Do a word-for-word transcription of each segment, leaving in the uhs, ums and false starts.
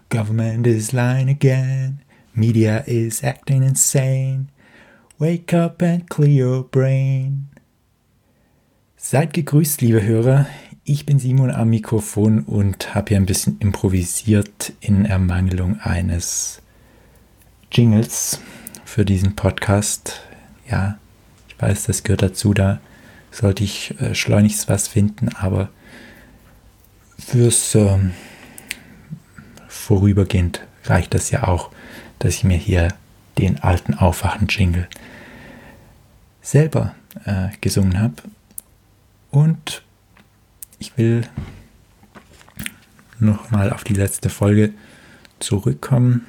Government is lying again. Media is acting insane. Wake up and clear your brain. Seid gegrüßt, liebe Hörer. Ich bin Simon am Mikrofon und habe hier ein bisschen improvisiert in Ermangelung eines Jingles für diesen Podcast. Ja, ich weiß, das gehört dazu, da sollte ich äh, schleunigst was finden, aber fürs ähm, Vorübergehend reicht das ja auch, dass ich mir hier den alten Aufwachen-Jingle selber äh, gesungen habe. Und ich will nochmal auf die letzte Folge zurückkommen.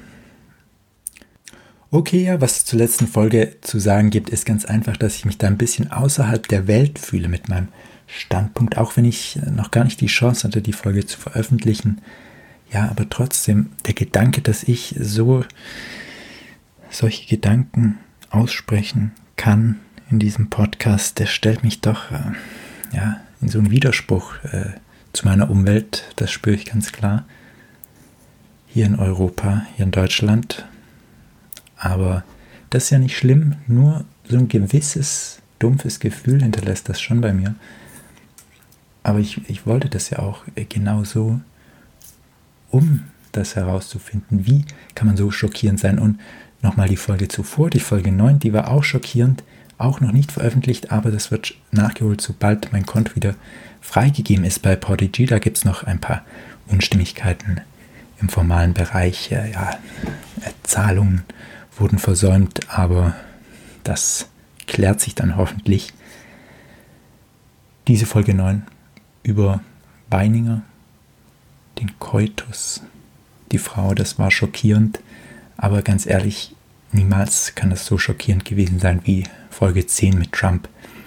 Okay, ja, was zur letzten Folge zu sagen gibt, ist ganz einfach, dass ich mich da ein bisschen außerhalb der Welt fühle mit meinem Standpunkt, auch wenn ich noch gar nicht die Chance hatte, die Folge zu veröffentlichen. Ja, aber trotzdem, der Gedanke, dass ich so solche Gedanken aussprechen kann in diesem Podcast, der stellt mich doch äh, ja, in so einen Widerspruch äh, zu meiner Umwelt. Das spüre ich ganz klar. Hier in Europa, hier in Deutschland. Aber das ist ja nicht schlimm, nur so ein gewisses, dumpfes Gefühl hinterlässt das schon bei mir. Aber ich, ich wollte das ja auch genau so, um das herauszufinden, wie kann man so schockierend sein. Und nochmal die Folge zuvor, die Folge neun, die war auch schockierend, auch noch nicht veröffentlicht, aber das wird nachgeholt, sobald mein Konto wieder freigegeben ist bei Podigy. Da gibt es noch ein paar Unstimmigkeiten im formalen Bereich. Ja, Zahlungen wurden versäumt, aber das klärt sich dann hoffentlich. Diese Folge neun über Beininger, den Koitus, die Frau, das war schockierend, aber ganz ehrlich, niemals kann das so schockierend gewesen sein wie Folge zehn mit Trump.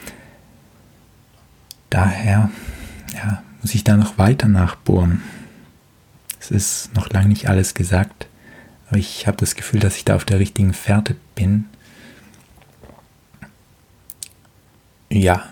Daher ja, muss ich da noch weiter nachbohren. Es ist noch lange nicht alles gesagt, aber ich habe das Gefühl, dass ich da auf der richtigen Fährte bin. Ja,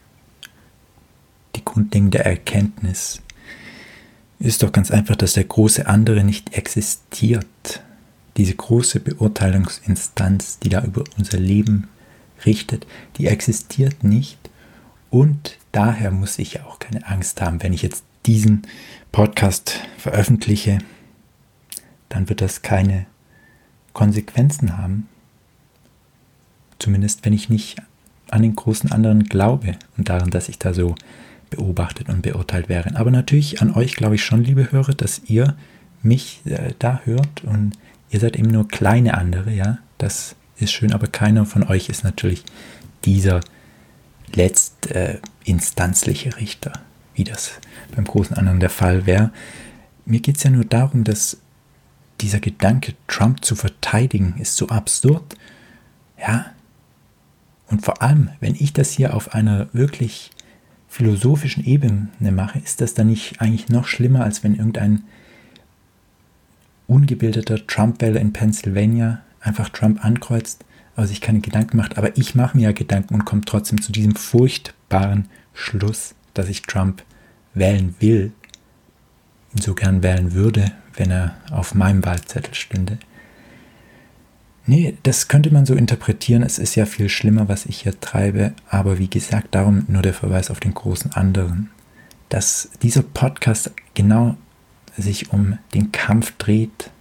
die grundlegende Erkenntnis ist doch ganz einfach, dass der große andere nicht existiert. Diese große Beurteilungsinstanz, die da über unser Leben richtet, die existiert nicht. Und daher muss ich ja auch keine Angst haben, wenn ich jetzt diesen Podcast veröffentliche, dann wird das keine Konsequenzen haben. Zumindest wenn ich nicht an den großen anderen glaube und daran, dass ich da so beobachtet und beurteilt wäre. Aber natürlich an euch glaube ich schon, liebe Hörer, dass ihr mich äh, da hört und ihr seid eben nur kleine andere, ja, das ist schön, aber keiner von euch ist natürlich dieser letztinstanzliche äh, Richter, wie das beim großen anderen der Fall wäre. Mir geht es ja nur darum, dass dieser Gedanke, Trump zu verteidigen, ist so absurd, ja, und vor allem, wenn ich das hier auf einer wirklich philosophischen Ebene mache, ist das dann nicht eigentlich noch schlimmer, als wenn irgendein ungebildeter Trump-Wähler in Pennsylvania einfach Trump ankreuzt, aber sich keine Gedanken macht. Aber ich mache mir ja Gedanken und komme trotzdem zu diesem furchtbaren Schluss, dass ich Trump wählen will, ihn so gern wählen würde, wenn er auf meinem Wahlzettel stünde. Nee, das könnte man so interpretieren. Es ist ja viel schlimmer, was ich hier treibe. Aber wie gesagt, darum nur der Verweis auf den großen anderen. Dass dieser Podcast genau sich um den Kampf dreht,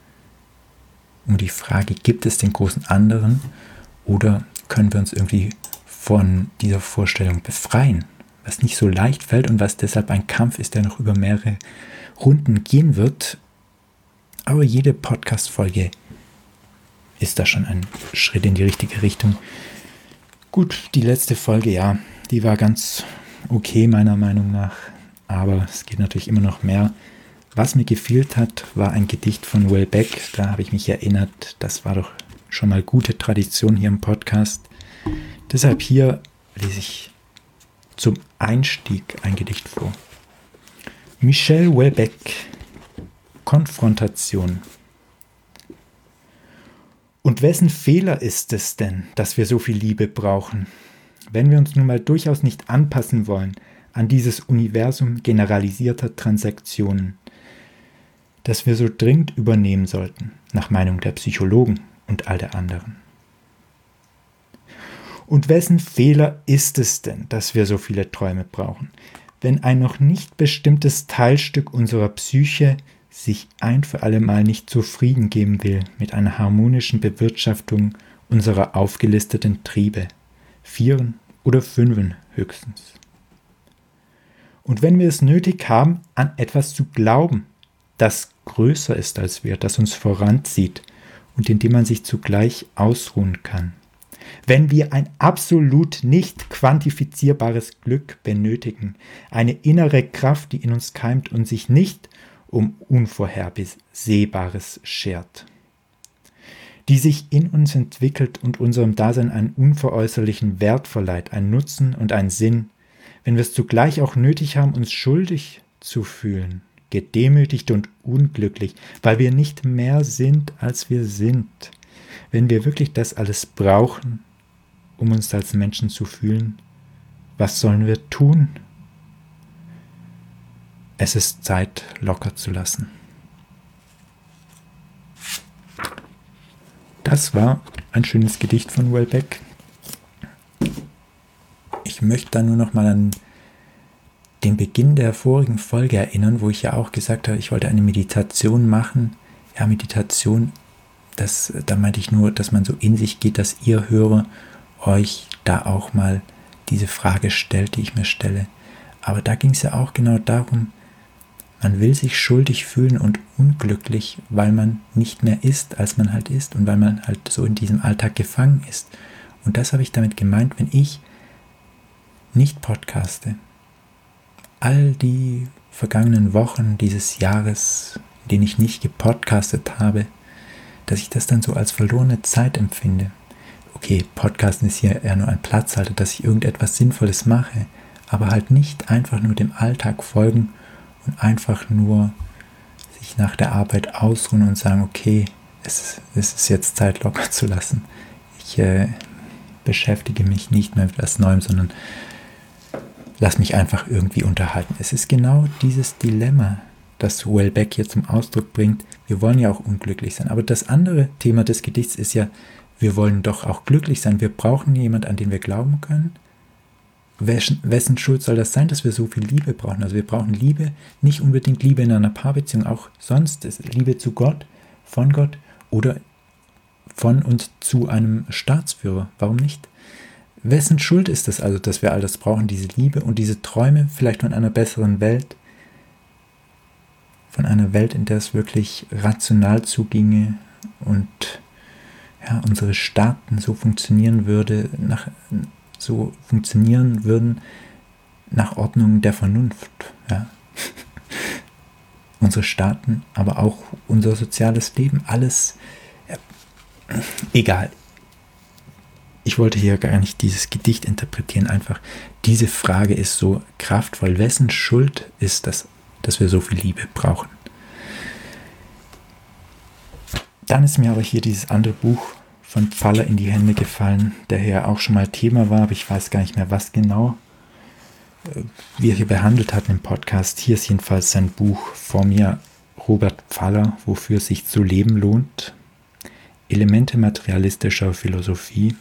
um die Frage, gibt es den großen anderen oder können wir uns irgendwie von dieser Vorstellung befreien? Was nicht so leicht fällt und was deshalb ein Kampf ist, der noch über mehrere Runden gehen wird. Aber jede Podcast-Folge ist da schon ein Schritt in die richtige Richtung. Gut, die letzte Folge, ja, die war ganz okay meiner Meinung nach, aber es geht natürlich immer noch mehr. Was mir gefehlt hat, war ein Gedicht von Will Beck, da habe ich mich erinnert, das war doch schon mal gute Tradition hier im Podcast. Deshalb hier lese ich zum Einstieg ein Gedicht vor. Michel Houellebecq, Konfrontation. Und wessen Fehler ist es denn, dass wir so viel Liebe brauchen, wenn wir uns nun mal durchaus nicht anpassen wollen an dieses Universum generalisierter Transaktionen? das wir so dringend übernehmen sollten, nach Meinung der Psychologen und all der anderen. Und wessen Fehler ist es denn, dass wir so viele Träume brauchen, wenn ein noch nicht bestimmtes Teilstück unserer Psyche sich ein für alle Mal nicht zufrieden geben will mit einer harmonischen Bewirtschaftung unserer aufgelisteten Triebe, vieren oder fünfen höchstens. Und wenn wir es nötig haben, an etwas zu glauben, das größer ist als wir, das uns voranzieht und in dem man sich zugleich ausruhen kann, wenn wir ein absolut nicht quantifizierbares Glück benötigen, eine innere Kraft, die in uns keimt und sich nicht um Unvorhersehbares schert, die sich in uns entwickelt und unserem Dasein einen unveräußerlichen Wert verleiht, einen Nutzen und einen Sinn, wenn wir es zugleich auch nötig haben, uns schuldig zu fühlen, gedemütigt und unglücklich, weil wir nicht mehr sind, als wir sind, wenn wir wirklich das alles brauchen, um uns als Menschen zu fühlen, was sollen wir tun? Es ist Zeit, locker zu lassen. Das war ein schönes Gedicht von Houellebecq. Ich möchte da nur noch mal an den Beginn der vorigen Folge erinnern, wo ich ja auch gesagt habe, ich wollte eine Meditation machen. Ja, Meditation, das, da meinte ich nur, dass man so in sich geht, dass ihr Hörer euch da auch mal diese Frage stellt, die ich mir stelle. Aber da ging es ja auch genau darum, man will sich schuldig fühlen und unglücklich, weil man nicht mehr ist, als man halt ist und weil man halt so in diesem Alltag gefangen ist. Und das habe ich damit gemeint, wenn ich nicht podcaste. All die vergangenen Wochen dieses Jahres, in denen ich nicht gepodcastet habe, dass ich das dann so als verlorene Zeit empfinde. Okay, Podcasten ist hier eher nur ein Platzhalter, dass ich irgendetwas Sinnvolles mache, aber halt nicht einfach nur dem Alltag folgen und einfach nur sich nach der Arbeit ausruhen und sagen, okay, es, es ist jetzt Zeit, locker zu lassen. Ich äh, beschäftige mich nicht mehr mit etwas Neuem, sondern lass mich einfach irgendwie unterhalten. Es ist genau dieses Dilemma, das Houellebecq hier zum Ausdruck bringt. Wir wollen ja auch unglücklich sein. Aber das andere Thema des Gedichts ist ja, wir wollen doch auch glücklich sein. Wir brauchen jemanden, an den wir glauben können. Wessen, wessen Schuld soll das sein, dass wir so viel Liebe brauchen? Also wir brauchen Liebe, nicht unbedingt Liebe in einer Paarbeziehung, auch sonst ist Liebe zu Gott, von Gott oder von und zu einem Staatsführer. Warum nicht? Wessen Schuld ist es also, dass wir all das brauchen, diese Liebe und diese Träume vielleicht von einer besseren Welt, von einer Welt, in der es wirklich rational zuginge und ja, unsere Staaten so funktionieren würde, nach, so funktionieren würden nach Ordnung der Vernunft. Ja. Unsere Staaten, aber auch unser soziales Leben, alles ja, egal. Ich wollte hier gar nicht dieses Gedicht interpretieren, einfach diese Frage ist so kraftvoll. Wessen Schuld ist das, dass wir so viel Liebe brauchen? Dann ist mir aber hier dieses andere Buch von Pfaller in die Hände gefallen, der ja auch schon mal Thema war, aber ich weiß gar nicht mehr, was genau wir hier behandelt hatten im Podcast. Hier ist jedenfalls sein Buch vor mir, Robert Pfaller, Wofür es sich zu leben lohnt. Elemente materialistischer Philosophie.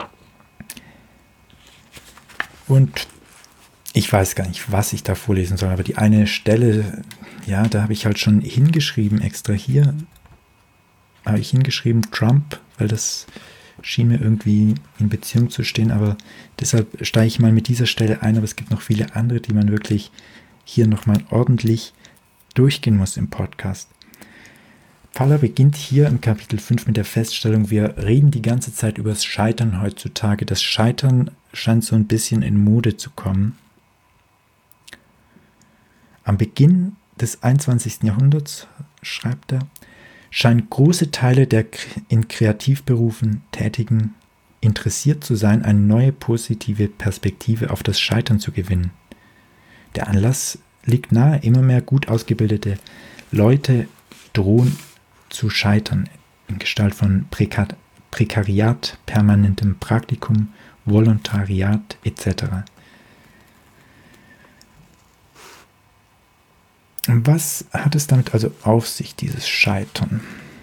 Und ich weiß gar nicht, was ich da vorlesen soll, aber die eine Stelle, ja, da habe ich halt schon hingeschrieben, extra hier habe ich hingeschrieben, Trump, weil das schien mir irgendwie in Beziehung zu stehen, aber deshalb steige ich mal mit dieser Stelle ein, aber es gibt noch viele andere, die man wirklich hier nochmal ordentlich durchgehen muss im Podcast. Pfaller beginnt hier im Kapitel fünf mit der Feststellung, wir reden die ganze Zeit über das Scheitern heutzutage. Das Scheitern scheint so ein bisschen in Mode zu kommen. Am Beginn des einundzwanzigsten Jahrhunderts, schreibt er, scheinen große Teile der in Kreativberufen Tätigen interessiert zu sein, eine neue positive Perspektive auf das Scheitern zu gewinnen. Der Anlass liegt nahe, immer mehr gut ausgebildete Leute drohen zu scheitern, in Gestalt von Prekar- Prekariat, permanentem Praktikum, Volontariat et cetera. Was hat es damit also auf sich, dieses Scheitern?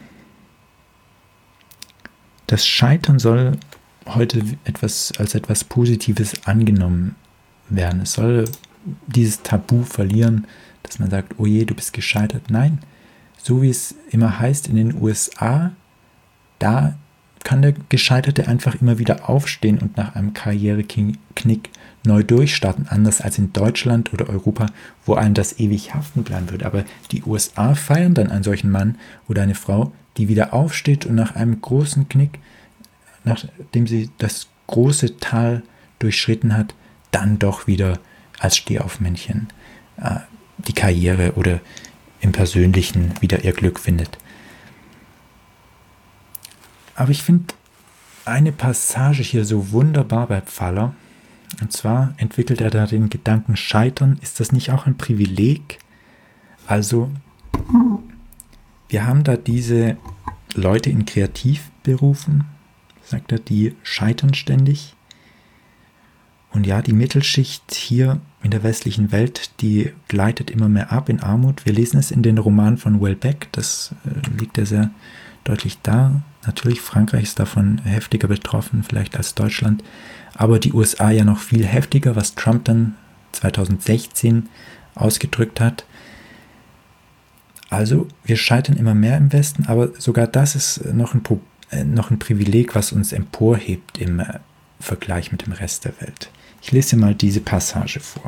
Das Scheitern soll heute etwas, als etwas Positives angenommen werden. Es soll dieses Tabu verlieren, dass man sagt, oh je, du bist gescheitert. Nein, so wie es immer heißt in den U S A, da kann der Gescheiterte einfach immer wieder aufstehen und nach einem Karriereknick neu durchstarten, anders als in Deutschland oder Europa, wo einem das ewig haften bleiben wird. Aber die U S A feiern dann einen solchen Mann oder eine Frau, die wieder aufsteht und nach einem großen Knick, nachdem sie das große Tal durchschritten hat, dann doch wieder als Stehaufmännchen äh, die Karriere oder im Persönlichen wieder ihr Glück findet. Aber ich finde eine Passage hier so wunderbar bei Pfaller. Und zwar entwickelt er da den Gedanken, Scheitern, ist das nicht auch ein Privileg? Also, wir haben da diese Leute in Kreativberufen, sagt er, die scheitern ständig. Und ja, die Mittelschicht hier in der westlichen Welt, die gleitet immer mehr ab in Armut. Wir lesen es in den Romanen von Welbeck, das äh, liegt ja sehr deutlich da. Natürlich, Frankreich ist davon heftiger betroffen, vielleicht als Deutschland, aber die U S A ja noch viel heftiger, was Trump dann zwanzig sechzehn ausgedrückt hat. Also, wir scheitern immer mehr im Westen, aber sogar das ist noch ein, Pro- äh, noch ein Privileg, was uns emporhebt im äh, Vergleich mit dem Rest der Welt. Ich lese mal diese Passage vor.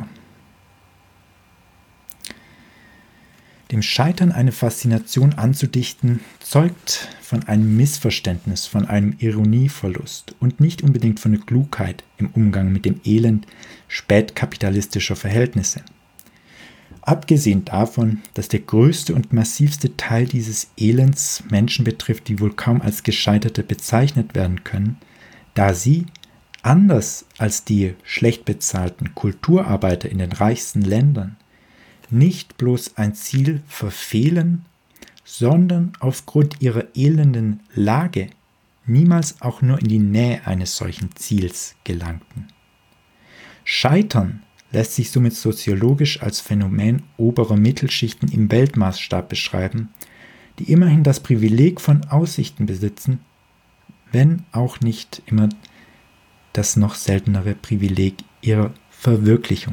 Dem Scheitern eine Faszination anzudichten, zeugt von einem Missverständnis, von einem Ironieverlust und nicht unbedingt von der Klugheit im Umgang mit dem Elend spätkapitalistischer Verhältnisse. Abgesehen davon, dass der größte und massivste Teil dieses Elends Menschen betrifft, die wohl kaum als Gescheiterte bezeichnet werden können, da sie, anders als die schlecht bezahlten Kulturarbeiter in den reichsten Ländern, nicht bloß ein Ziel verfehlen, sondern aufgrund ihrer elenden Lage niemals auch nur in die Nähe eines solchen Ziels gelangten. Scheitern lässt sich somit soziologisch als Phänomen oberer Mittelschichten im Weltmaßstab beschreiben, die immerhin das Privileg von Aussichten besitzen, wenn auch nicht immer das noch seltenere Privileg ihrer Verwirklichung.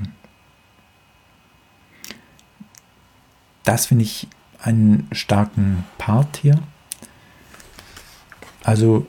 Das finde ich einen starken Part hier. Also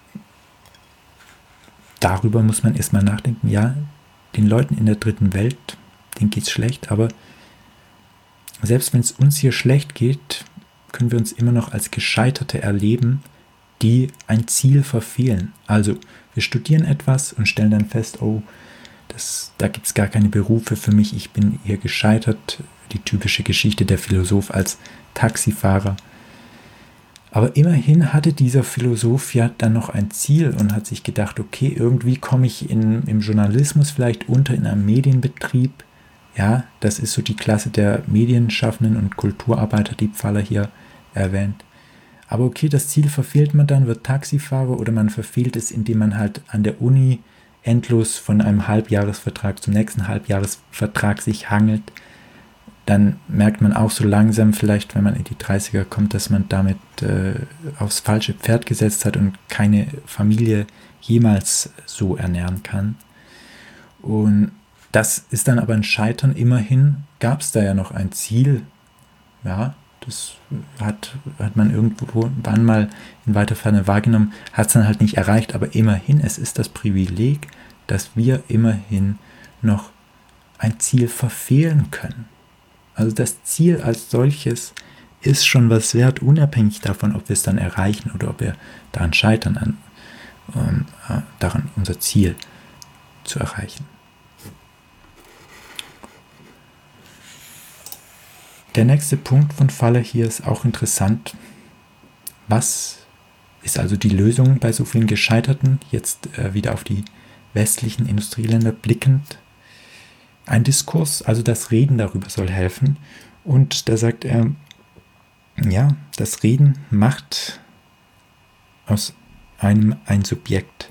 darüber muss man erstmal nachdenken. Ja, den Leuten in der dritten Welt, denen geht es schlecht, aber selbst wenn es uns hier schlecht geht, können wir uns immer noch als Gescheiterte erleben, die ein Ziel verfehlen. Also wir studieren etwas und stellen dann fest, oh, das, da gibt es gar keine Berufe für mich, ich bin hier gescheitert. Die typische Geschichte der Philosoph als Taxifahrer. Aber immerhin hatte dieser Philosoph ja dann noch ein Ziel und hat sich gedacht, okay, irgendwie komme ich in, im Journalismus vielleicht unter, in einem Medienbetrieb. Ja, das ist so die Klasse der Medienschaffenden und Kulturarbeiter, die Pfaller hier erwähnt. Aber okay, das Ziel verfehlt man dann, wird Taxifahrer oder man verfehlt es, indem man halt an der Uni endlos von einem Halbjahresvertrag zum nächsten Halbjahresvertrag sich hangelt. Dann merkt man auch so langsam vielleicht, wenn man in die dreißiger kommt, dass man damit äh, aufs falsche Pferd gesetzt hat und keine Familie jemals so ernähren kann. Und das ist dann aber ein Scheitern. Immerhin gab es da ja noch ein Ziel. Ja, das hat, hat man irgendwann mal in weiter Ferne wahrgenommen, hat es dann halt nicht erreicht, aber immerhin, es ist das Privileg, dass wir immerhin noch ein Ziel verfehlen können. Also das Ziel als solches ist schon was wert, unabhängig davon, ob wir es dann erreichen oder ob wir daran scheitern, an, ähm, äh, daran unser Ziel zu erreichen. Der nächste Punkt von Pfaller hier ist auch interessant. Was ist also die Lösung bei so vielen Gescheiterten? Jetzt äh, wieder auf die westlichen Industrieländer blickend. Ein Diskurs, also das Reden darüber soll helfen. Und da sagt er, ja, das Reden macht aus einem ein Subjekt.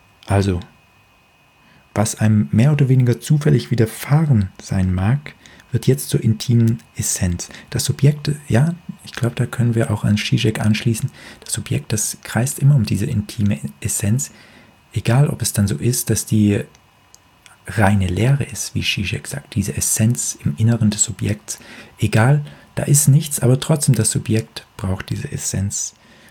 Also, was einem mehr oder weniger zufällig widerfahren sein mag, wird jetzt zur intimen Essenz. Das Subjekt, ja, ich glaube, da können wir auch an Zizek anschließen, das Subjekt, das kreist immer um diese intime Essenz, egal ob es dann so ist, dass die reine Leere ist, wie Zizek sagt, diese Essenz im Inneren des Subjekts, egal, da ist nichts, aber trotzdem das Subjekt braucht diese Essenz.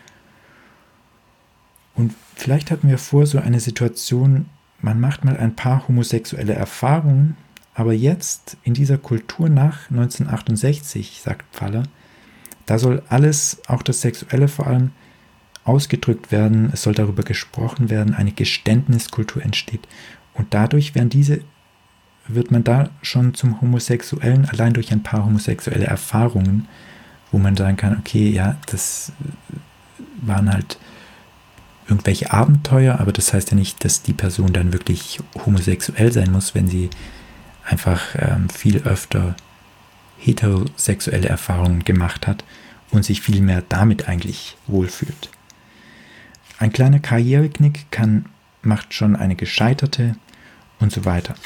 Und vielleicht hatten wir vor, so eine Situation, man macht mal ein paar homosexuelle Erfahrungen, aber jetzt in dieser Kultur nach neunzehnhundertachtundsechzig, sagt Pfaller, da soll alles, auch das Sexuelle vor allem, ausgedrückt werden, es soll darüber gesprochen werden, eine Geständniskultur entsteht. Und dadurch werden diese, wird man da schon zum Homosexuellen, allein durch ein paar homosexuelle Erfahrungen, wo man sagen kann, okay, ja, das waren halt irgendwelche Abenteuer, aber das heißt ja nicht, dass die Person dann wirklich homosexuell sein muss, wenn sie einfach ähm, viel öfter heterosexuelle Erfahrungen gemacht hat und sich viel mehr damit eigentlich wohlfühlt. Ein kleiner Karriereknick kann, macht schon eine gescheiterte und so weiter.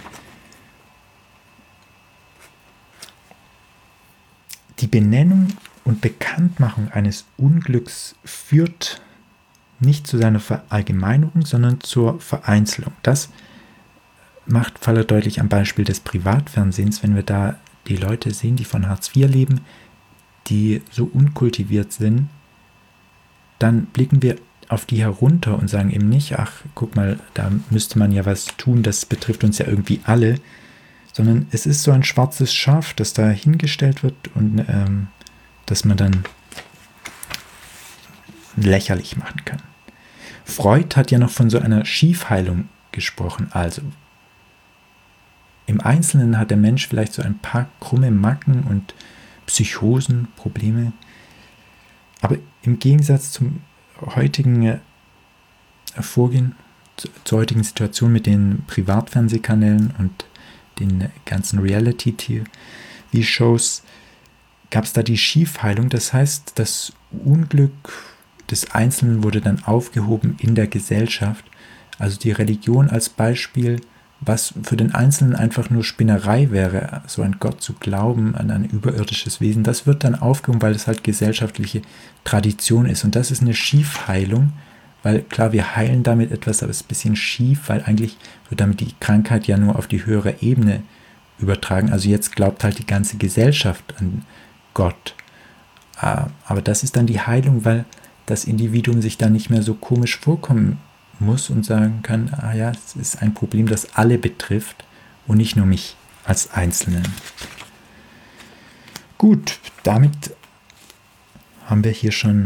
Die Benennung und Bekanntmachung eines Unglücks führt nicht zu seiner Verallgemeinerung, sondern zur Vereinzelung. Das macht Pfaller deutlich am Beispiel des Privatfernsehens, wenn wir da die Leute sehen, die von Hartz vier leben, die so unkultiviert sind, dann blicken wir auf die herunter und sagen eben nicht, ach, guck mal, da müsste man ja was tun, das betrifft uns ja irgendwie alle, sondern es ist so ein schwarzes Schaf, das da hingestellt wird und ähm, das man dann lächerlich machen kann. Freud hat ja noch von so einer Schiefheilung gesprochen, also im Einzelnen hat der Mensch vielleicht so ein paar krumme Macken und Psychosen, Probleme, aber im Gegensatz zum heutigen Vorgehen, zur heutigen Situation mit den Privatfernsehkanälen und den ganzen Reality-T V-Shows, gab es da die Schiefheilung, das heißt, das Unglück des Einzelnen wurde dann aufgehoben in der Gesellschaft, also die Religion als Beispiel, was für den Einzelnen einfach nur Spinnerei wäre, so an Gott zu glauben, an ein überirdisches Wesen, das wird dann aufgehoben, weil es halt gesellschaftliche Tradition ist. Und das ist eine Schiefheilung, weil klar, wir heilen damit etwas, aber es ist ein bisschen schief, weil eigentlich wird damit die Krankheit ja nur auf die höhere Ebene übertragen. Also jetzt glaubt halt die ganze Gesellschaft an Gott. Aber das ist dann die Heilung, weil das Individuum sich dann nicht mehr so komisch vorkommen muss und sagen kann, ah ja, es ist ein Problem, das alle betrifft und nicht nur mich als Einzelnen. Gut, damit haben wir hier schon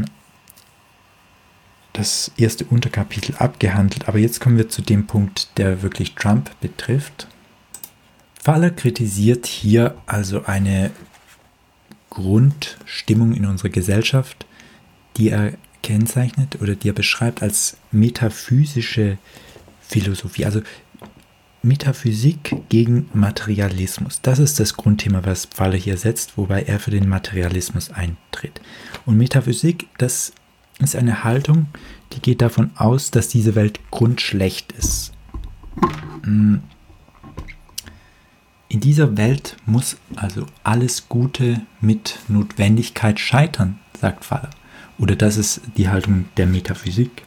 das erste Unterkapitel abgehandelt, aber jetzt kommen wir zu dem Punkt, der wirklich Trump betrifft. Pfaller kritisiert hier also eine Grundstimmung in unserer Gesellschaft, die er kennzeichnet oder die er beschreibt als metaphysische Philosophie, also Metaphysik gegen Materialismus. Das ist das Grundthema, was Pfaller hier setzt, wobei er für den Materialismus eintritt. Und Metaphysik, das ist eine Haltung, die geht davon aus, dass diese Welt grundschlecht ist. In dieser Welt muss also alles Gute mit Notwendigkeit scheitern, sagt Pfaller. Oder das ist die Haltung der Metaphysik.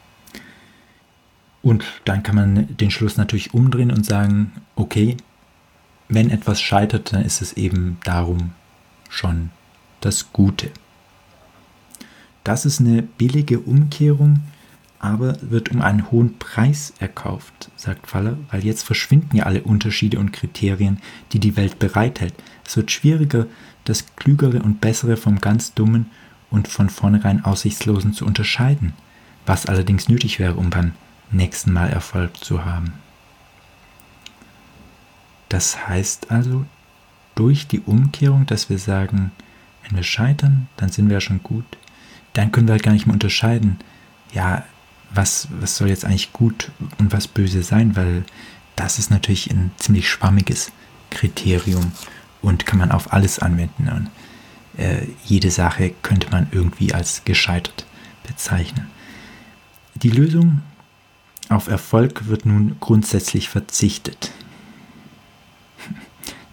Und dann kann man den Schluss natürlich umdrehen und sagen, okay, wenn etwas scheitert, dann ist es eben darum schon das Gute. Das ist eine billige Umkehrung, aber wird um einen hohen Preis erkauft, sagt Pfaller, weil jetzt verschwinden ja alle Unterschiede und Kriterien, die die Welt bereithält. Es wird schwieriger, das Klügere und Bessere vom ganz Dummen und von vornherein Aussichtslosen zu unterscheiden, was allerdings nötig wäre, um beim nächsten Mal Erfolg zu haben. Das heißt also, durch die Umkehrung, dass wir sagen, wenn wir scheitern, dann sind wir ja schon gut, dann können wir halt gar nicht mehr unterscheiden, ja, was, was soll jetzt eigentlich gut und was böse sein, weil das ist natürlich ein ziemlich schwammiges Kriterium und kann man auf alles anwenden. Und äh, jede Sache könnte man irgendwie als gescheitert bezeichnen. Die Lösung auf Erfolg wird nun grundsätzlich verzichtet.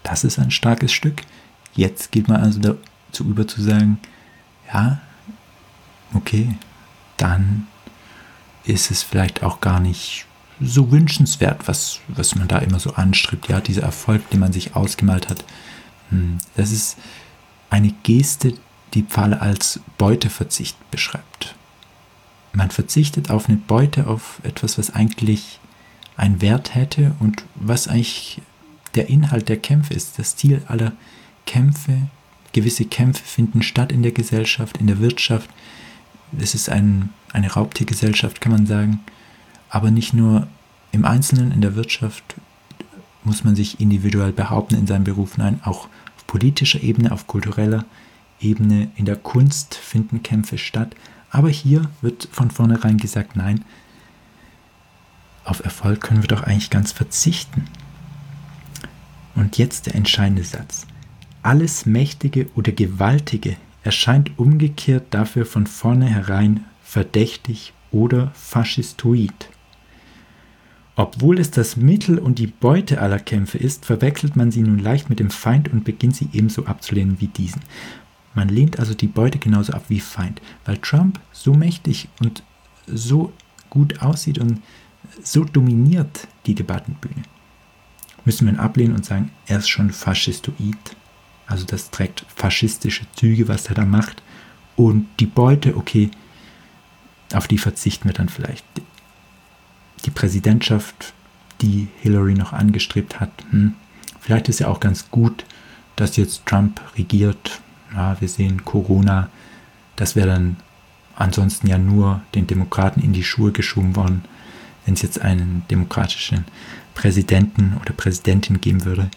das ist ein starkes Stück. Jetzt geht man also dazu über zu sagen, ja, okay, dann ist es vielleicht auch gar nicht so wünschenswert, was, was man da immer so anstrebt. Ja, dieser Erfolg, den man sich ausgemalt hat, das ist eine Geste, die Pfahle als Beuteverzicht beschreibt. Man verzichtet auf eine Beute, auf etwas, was eigentlich einen Wert hätte und was eigentlich der Inhalt der Kämpfe ist. Das Ziel aller Kämpfe, gewisse Kämpfe finden statt in der Gesellschaft, in der Wirtschaft. Es ist ein, eine Raubtiergesellschaft, kann man sagen. Aber nicht nur im Einzelnen, in der Wirtschaft muss man sich individuell behaupten in seinem Beruf. Nein, auch auf politischer Ebene, auf kultureller Ebene, in der Kunst finden Kämpfe statt. Aber hier wird von vornherein gesagt, nein, auf Erfolg können wir doch eigentlich ganz verzichten. Und jetzt der entscheidende Satz. Alles Mächtige oder Gewaltige erscheint umgekehrt dafür von vornherein verdächtig oder faschistoid. Obwohl es das Mittel und die Beute aller Kämpfe ist, verwechselt man sie nun leicht mit dem Feind und beginnt sie ebenso abzulehnen wie diesen. Man lehnt also die Beute genauso ab wie Feind, weil Trump so mächtig und so gut aussieht und so dominiert die Debattenbühne. Müssen wir ihn ablehnen und sagen, er ist schon faschistoid, also das trägt faschistische Züge, was er da macht. Und die Beute, okay, auf die verzichten wir dann vielleicht. Die Präsidentschaft, die Hillary noch angestrebt hat, hm, vielleicht ist ja auch ganz gut, dass jetzt Trump regiert. Ja, wir sehen Corona, das wäre dann ansonsten ja nur den Demokraten in die Schuhe geschoben worden, wenn es jetzt einen demokratischen Präsidenten oder Präsidentin geben würde.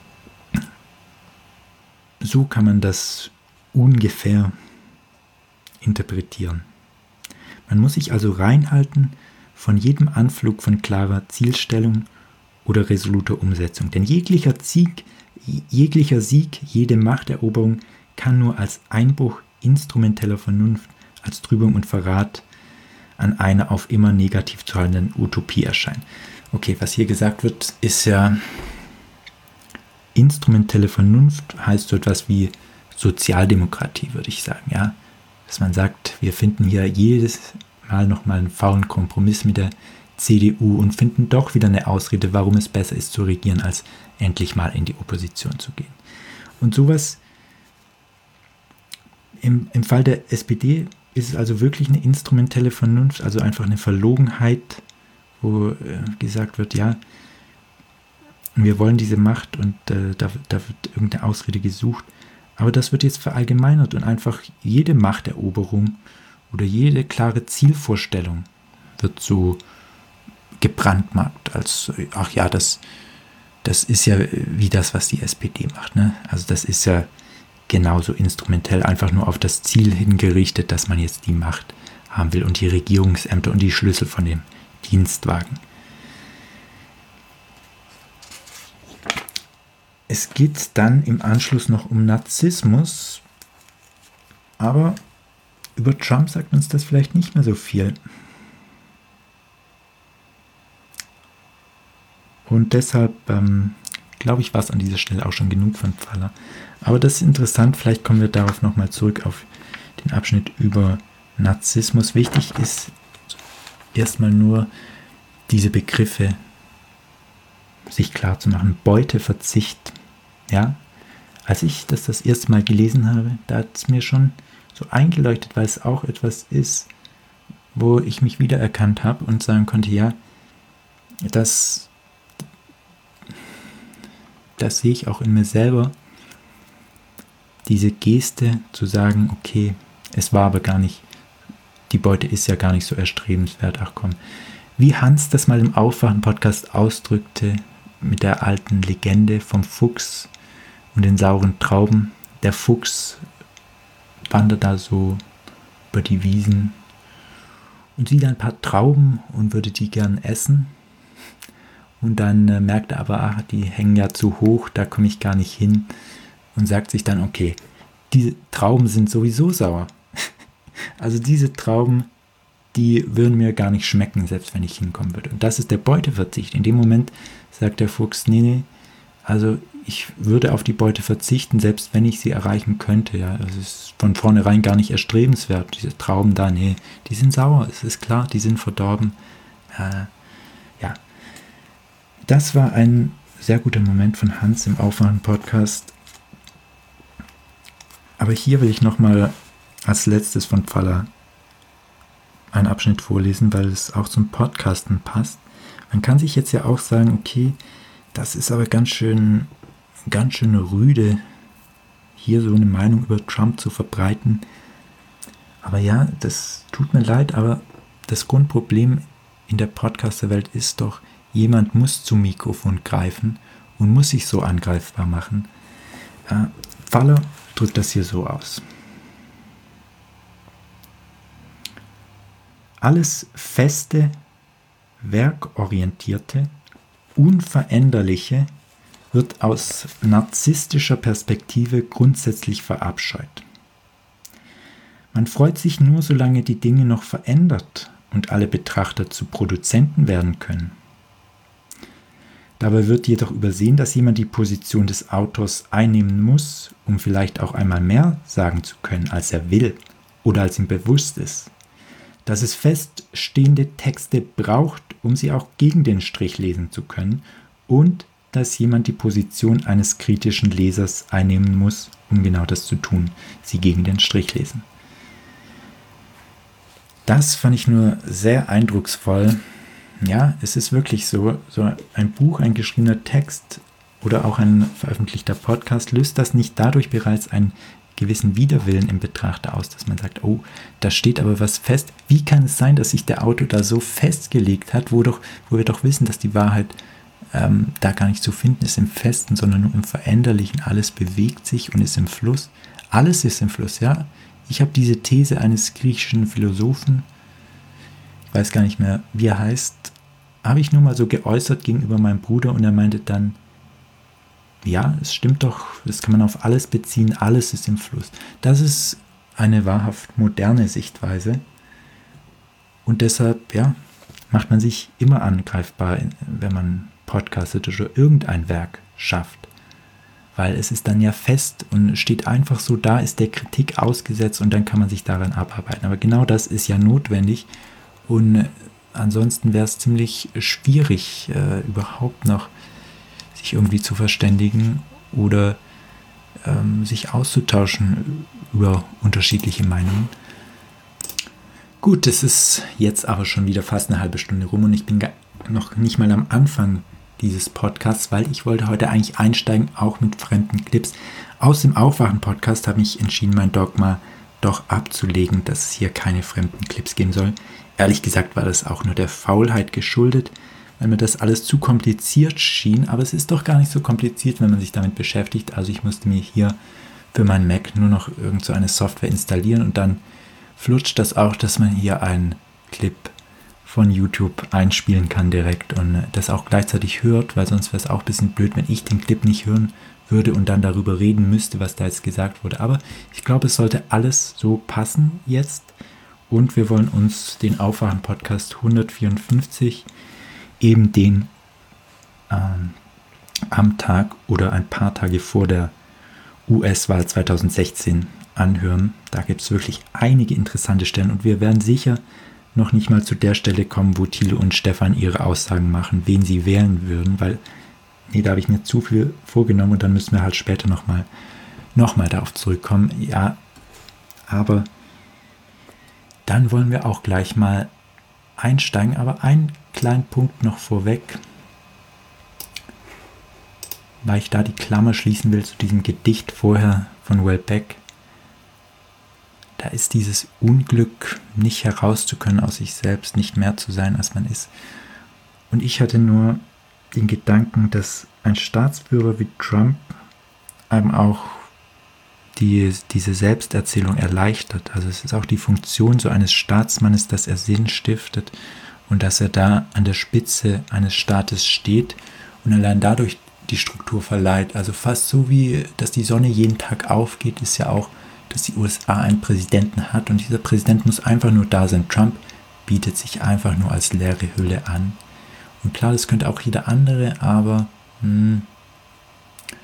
So kann man das ungefähr interpretieren. Man muss sich also reinhalten von jedem Anflug von klarer Zielstellung oder resoluter Umsetzung. Denn jeglicher Sieg, jeglicher Sieg, jede Machteroberung kann nur als Einbruch instrumenteller Vernunft, als Trübung und Verrat an einer auf immer negativ zu haltenden Utopie erscheinen. Okay, was hier gesagt wird, ist ja, instrumentelle Vernunft heißt so etwas wie Sozialdemokratie, würde ich sagen, ja. Dass man sagt, wir finden hier jedes Mal nochmal einen faulen Kompromiss mit der C D U und finden doch wieder eine Ausrede, warum es besser ist zu regieren, als endlich mal in die Opposition zu gehen. Und sowas, im, im Fall der S P D ist es also wirklich eine instrumentelle Vernunft, also einfach eine Verlogenheit, wo äh, gesagt wird, ja, wir wollen diese Macht und äh, da, da wird irgendeine Ausrede gesucht. Aber das wird jetzt verallgemeinert und einfach jede Machteroberung oder jede klare Zielvorstellung wird so gebrandmarkt als, ach ja, das, das ist ja wie das, was die S P D macht. Ne? Also das ist ja genauso instrumentell, einfach nur auf das Ziel hingerichtet, dass man jetzt die Macht haben will und die Regierungsämter und die Schlüssel von dem Dienstwagen. Es geht dann im Anschluss noch um Narzissmus, aber über Trump sagt uns das vielleicht nicht mehr so viel. Und deshalb, ähm, glaube ich, war es an dieser Stelle auch schon genug von Pfaller. Aber das ist interessant, vielleicht kommen wir darauf nochmal zurück auf den Abschnitt über Narzissmus. Wichtig ist erstmal nur, diese Begriffe sich klar zu machen. Beuteverzicht. Ja, als ich das das erste Mal gelesen habe, da hat es mir schon so eingeleuchtet, weil es auch etwas ist, wo ich mich wiedererkannt habe und sagen konnte, ja, das, das sehe ich auch in mir selber, diese Geste zu sagen, okay, es war aber gar nicht, die Beute ist ja gar nicht so erstrebenswert, ach komm. Wie Hans das mal im Aufwachen-Podcast ausdrückte, mit der alten Legende vom Fuchs und den sauren Trauben. Der Fuchs wandert da so über die Wiesen und sieht ein paar Trauben und würde die gern essen. Und dann äh, merkt er aber, ach, die hängen ja zu hoch, da komme ich gar nicht hin. Und sagt sich dann, okay, diese Trauben sind sowieso sauer. Also diese Trauben, die würden mir gar nicht schmecken, selbst wenn ich hinkommen würde. Und das ist der Beuteverzicht. In dem Moment sagt der Fuchs, nee, nee, also ich würde auf die Beute verzichten, selbst wenn ich sie erreichen könnte. Ja, es ist von vornherein gar nicht erstrebenswert. Diese Trauben da, nee, die sind sauer, es ist klar, die sind verdorben. Äh, ja, das war ein sehr guter Moment von Hans im Aufwachen-Podcast. Aber hier will ich nochmal als letztes von Pfaller einen Abschnitt vorlesen, weil es auch zum Podcasten passt. Man kann sich jetzt ja auch sagen, okay, das ist aber ganz schön, ganz schön rüde, hier so eine Meinung über Trump zu verbreiten. Aber ja, das tut mir leid, aber das Grundproblem in der Podcaster-Welt ist doch, jemand muss zum Mikrofon greifen und muss sich so angreifbar machen. Äh, Pfaller drückt das hier so aus. Alles Feste, Werkorientierte, Unveränderliche wird aus narzisstischer Perspektive grundsätzlich verabscheut. Man freut sich nur, solange die Dinge noch verändert und alle Betrachter zu Produzenten werden können. Dabei wird jedoch übersehen, dass jemand die Position des Autors einnehmen muss, um vielleicht auch einmal mehr sagen zu können, als er will oder als ihm bewusst ist. Dass es feststehende Texte braucht, um sie auch gegen den Strich lesen zu können, und dass jemand die Position eines kritischen Lesers einnehmen muss, um genau das zu tun, sie gegen den Strich lesen. Das fand ich nur sehr eindrucksvoll. Ja, es ist wirklich so, so ein Buch, ein geschriebener Text oder auch ein veröffentlichter Podcast löst das nicht dadurch bereits einen gewissen Widerwillen im Betrachter aus, dass man sagt, oh, da steht aber was fest. Wie kann es sein, dass sich der Autor da so festgelegt hat, wo, doch, wo wir doch wissen, dass die Wahrheit ähm, da gar nicht zu finden ist im Festen, sondern nur im Veränderlichen. Alles bewegt sich und ist im Fluss. Alles ist im Fluss, ja. Ich habe diese These eines griechischen Philosophen, ich weiß gar nicht mehr, wie er heißt, habe ich nur mal so geäußert gegenüber meinem Bruder und er meinte dann, ja, es stimmt doch, das kann man auf alles beziehen, alles ist im Fluss. Das ist eine wahrhaft moderne Sichtweise und deshalb, ja, macht man sich immer angreifbar, wenn man podcastet oder irgendein Werk schafft, weil es ist dann ja fest und steht einfach so da, ist der Kritik ausgesetzt und dann kann man sich daran abarbeiten. Aber genau das ist ja notwendig und ansonsten wäre es ziemlich schwierig, äh, überhaupt noch sich irgendwie zu verständigen oder ähm, sich auszutauschen über unterschiedliche Meinungen. Gut, es ist jetzt aber schon wieder fast eine halbe Stunde rum und ich bin noch nicht mal am Anfang dieses Podcasts, weil ich wollte heute eigentlich einsteigen, auch mit fremden Clips. Aus dem Aufwachen-Podcast habe ich entschieden, mein Dogma doch abzulegen, dass es hier keine fremden Clips geben soll. Ehrlich gesagt war das auch nur der Faulheit geschuldet, weil mir das alles zu kompliziert schien, aber es ist doch gar nicht so kompliziert, wenn man sich damit beschäftigt. Also ich musste mir hier für meinen Mac nur noch irgend so eine Software installieren und dann flutscht das auch, dass man hier einen Clip von YouTube einspielen kann direkt und das auch gleichzeitig hört, weil sonst wäre es auch ein bisschen blöd, wenn ich den Clip nicht hören würde und dann darüber reden müsste, was da jetzt gesagt wurde. Aber ich glaube, es sollte alles so passen jetzt und wir wollen uns den Aufwachen-Podcast hundertvierundfünfzig eben den ähm, am Tag oder ein paar Tage vor der U S-Wahl zweitausendsechzehn anhören. Da gibt es wirklich einige interessante Stellen und wir werden sicher noch nicht mal zu der Stelle kommen, wo Thilo und Stefan ihre Aussagen machen, wen sie wählen würden, weil, nee, da habe ich mir zu viel vorgenommen und dann müssen wir halt später nochmal noch mal darauf zurückkommen. Ja, aber dann wollen wir auch gleich mal einsteigen, aber einen kleinen Punkt noch vorweg, weil ich da die Klammer schließen will zu diesem Gedicht vorher von Welbeck. Da ist dieses Unglück, nicht herauszukönnen aus sich selbst, nicht mehr zu sein, als man ist. Und ich hatte nur den Gedanken, dass ein Staatsführer wie Trump einem auch die, diese Selbsterzählung erleichtert. Also es ist auch die Funktion so eines Staatsmannes, dass er Sinn stiftet und dass er da an der Spitze eines Staates steht und allein dadurch die Struktur verleiht. Also fast so wie, dass die Sonne jeden Tag aufgeht, ist ja auch, dass die U S A einen Präsidenten hat und dieser Präsident muss einfach nur da sein. Trump bietet sich einfach nur als leere Hülle an. Und klar, das könnte auch jeder andere, aber hm,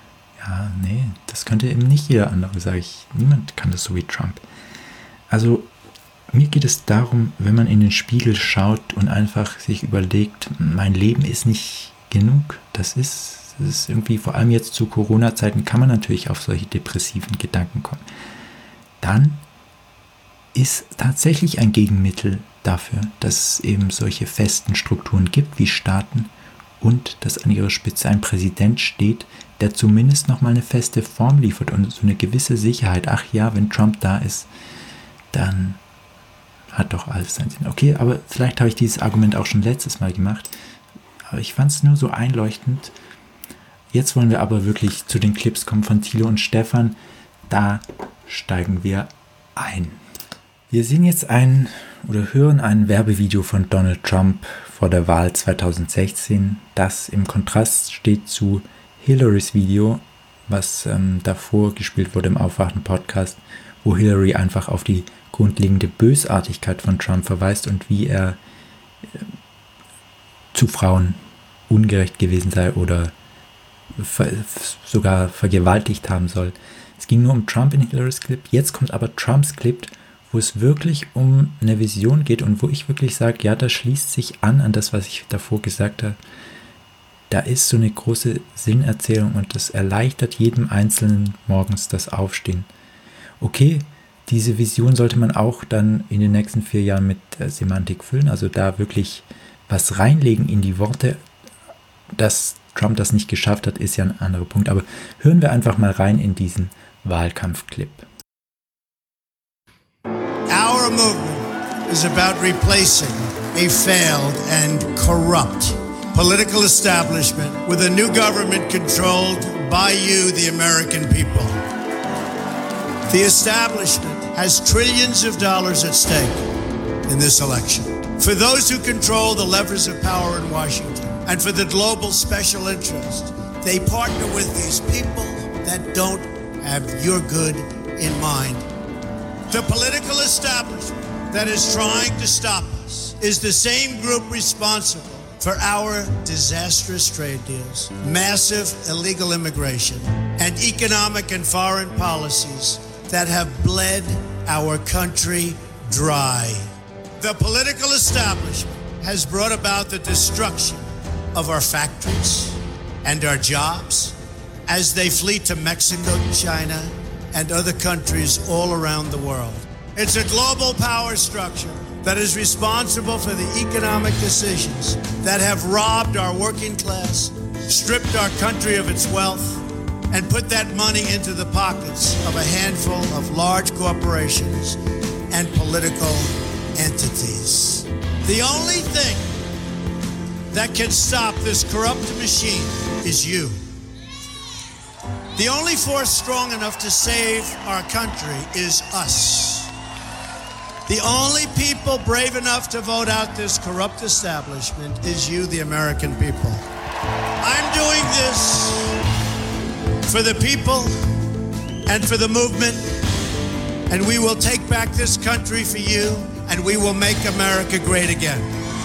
Ja, nee, das könnte eben nicht jeder andere, sage ich. Niemand kann das so wie Trump. Also mir geht es darum, wenn man in den Spiegel schaut und einfach sich überlegt, mein Leben ist nicht genug. Das ist, das ist irgendwie, vor allem jetzt zu Corona-Zeiten, kann man natürlich auf solche depressiven Gedanken kommen. Dann ist tatsächlich ein Gegenmittel dafür, dass es eben solche festen Strukturen gibt wie Staaten und dass an ihrer Spitze ein Präsident steht, der zumindest nochmal eine feste Form liefert und so eine gewisse Sicherheit. Ach ja, wenn Trump da ist, dann hat doch alles seinen Sinn. Okay, aber vielleicht habe ich dieses Argument auch schon letztes Mal gemacht, aber ich fand es nur so einleuchtend. Jetzt wollen wir aber wirklich zu den Clips kommen von Thilo und Stefan. Da steigen wir ein. Wir sehen jetzt ein oder hören ein Werbevideo von Donald Trump vor der Wahl zwanzig sechzehn, das im Kontrast steht zu Hillarys Video, was ähm, davor gespielt wurde im Aufwachen-Podcast, wo Hillary einfach auf die grundlegende Bösartigkeit von Trump verweist und wie er äh, zu Frauen ungerecht gewesen sei oder ver- sogar vergewaltigt haben soll. Es ging nur um Trump in Hillarys Clip, jetzt kommt aber Trumps Clip, wo es wirklich um eine Vision geht und wo ich wirklich sage, ja, das schließt sich an an das, was ich davor gesagt habe. Da ist so eine große Sinnerzählung und das erleichtert jedem Einzelnen morgens das Aufstehen. Okay, diese Vision sollte man auch dann in den nächsten vier Jahren mit äh, Semantik füllen, also da wirklich was reinlegen in die Worte. Dass Trump das nicht geschafft hat, ist ja ein anderer Punkt, aber hören wir einfach mal rein in diesen Wahlkampfclip. Our movement is about replacing a failed and corrupt political establishment with a new government controlled by you, the American people. The establishment has trillions of dollars at stake in this election. For those who control the levers of power in Washington and for the global special interest, they partner with these people that don't have your good in mind. The political establishment that is trying to stop us is the same group responsible for our disastrous trade deals, massive illegal immigration, and economic and foreign policies that have bled our country dry. The political establishment has brought about the destruction of our factories and our jobs as they flee to Mexico, China, and other countries all around the world. It's a global power structure that is responsible for the economic decisions that have robbed our working class, stripped our country of its wealth, and put that money into the pockets of a handful of large corporations and political entities. The only thing that can stop this corrupt machine is you. The only force strong enough to save our country is us. The only people brave enough to vote out this corrupt establishment is you, the American people. I'm doing this for the people and for the movement, and we will take back this country for you, and we will make America great again.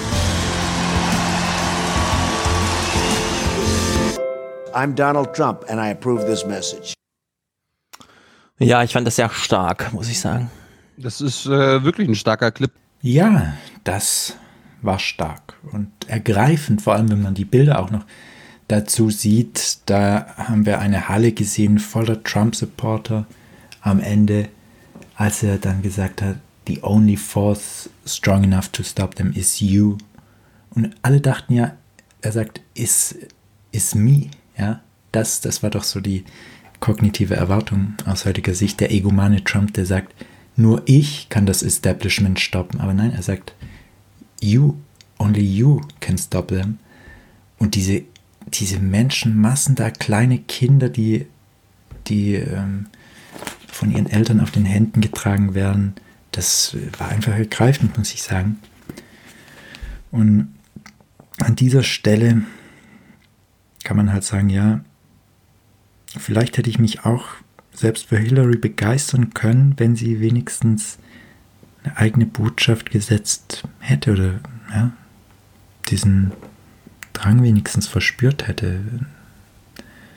I'm Donald Trump and I approve this message. Ja, ich fand das sehr stark, muss ich sagen. Das ist äh, wirklich ein starker Clip. Ja, das war stark und ergreifend, vor allem wenn man die Bilder auch noch dazu sieht. Da haben wir eine Halle gesehen voller Trump-Supporter am Ende, als er dann gesagt hat, the only force strong enough to stop them is you. Und alle dachten ja, er sagt, is, is me. Ja, das, das war doch so die kognitive Erwartung aus heutiger Sicht. Der egomane Trump, der sagt, nur ich kann das Establishment stoppen. Aber nein, er sagt, you, only you can stop them. Und diese, diese Menschenmassen da, kleine Kinder, die, die ähm, von ihren Eltern auf den Händen getragen werden, das war einfach ergreifend, muss ich sagen. Und an dieser Stelle kann man halt sagen, ja, vielleicht hätte ich mich auch selbst für Hillary begeistern können, wenn sie wenigstens eine eigene Botschaft gesetzt hätte oder ja, diesen Drang wenigstens verspürt hätte.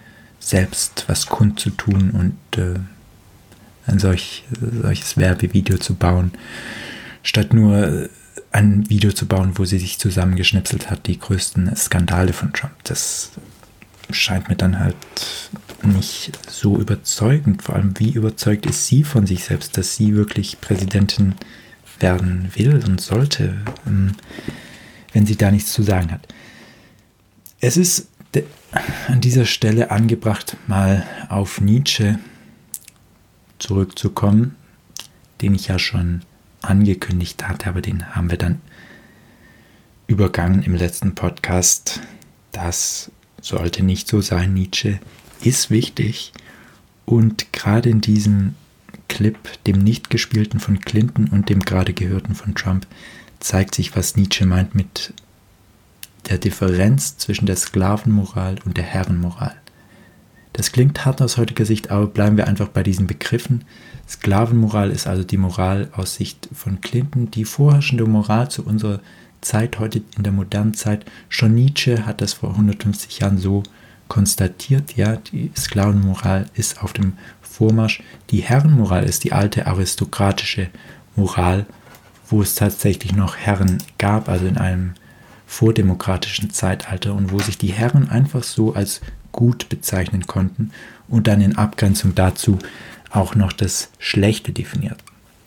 selbst was kundzutun und äh, ein solch, solches Werbevideo zu bauen, statt nur ein Video zu bauen, wo sie sich zusammengeschnipselt hat, die größten Skandale von Trump. Das scheint mir dann halt nicht so überzeugend. Vor allem, wie überzeugt ist sie von sich selbst, dass sie wirklich Präsidentin werden will und sollte, wenn sie da nichts zu sagen hat. Es ist de- an dieser Stelle angebracht, mal auf Nietzsche zurückzukommen, den ich ja schon angekündigt hatte, aber den haben wir dann übergangen im letzten Podcast. Das sollte nicht so sein. Nietzsche ist wichtig und gerade in diesem Clip, dem nicht gespielten von Clinton und dem gerade gehörten von Trump, zeigt sich, was Nietzsche meint mit der Differenz zwischen der Sklavenmoral und der Herrenmoral. Das klingt hart aus heutiger Sicht, aber bleiben wir einfach bei diesen Begriffen. Sklavenmoral ist also die Moral aus Sicht von Clinton, die vorherrschende Moral zu unserer Zeit, heute in der modernen Zeit. Schon Nietzsche hat das vor hundertfünfzig Jahren so konstatiert, ja, die Sklavenmoral ist auf dem Vormarsch. Die Herrenmoral ist die alte aristokratische Moral, wo es tatsächlich noch Herren gab, also in einem vordemokratischen Zeitalter und wo sich die Herren einfach so als gut bezeichnen konnten und dann in Abgrenzung dazu auch noch das Schlechte definiert.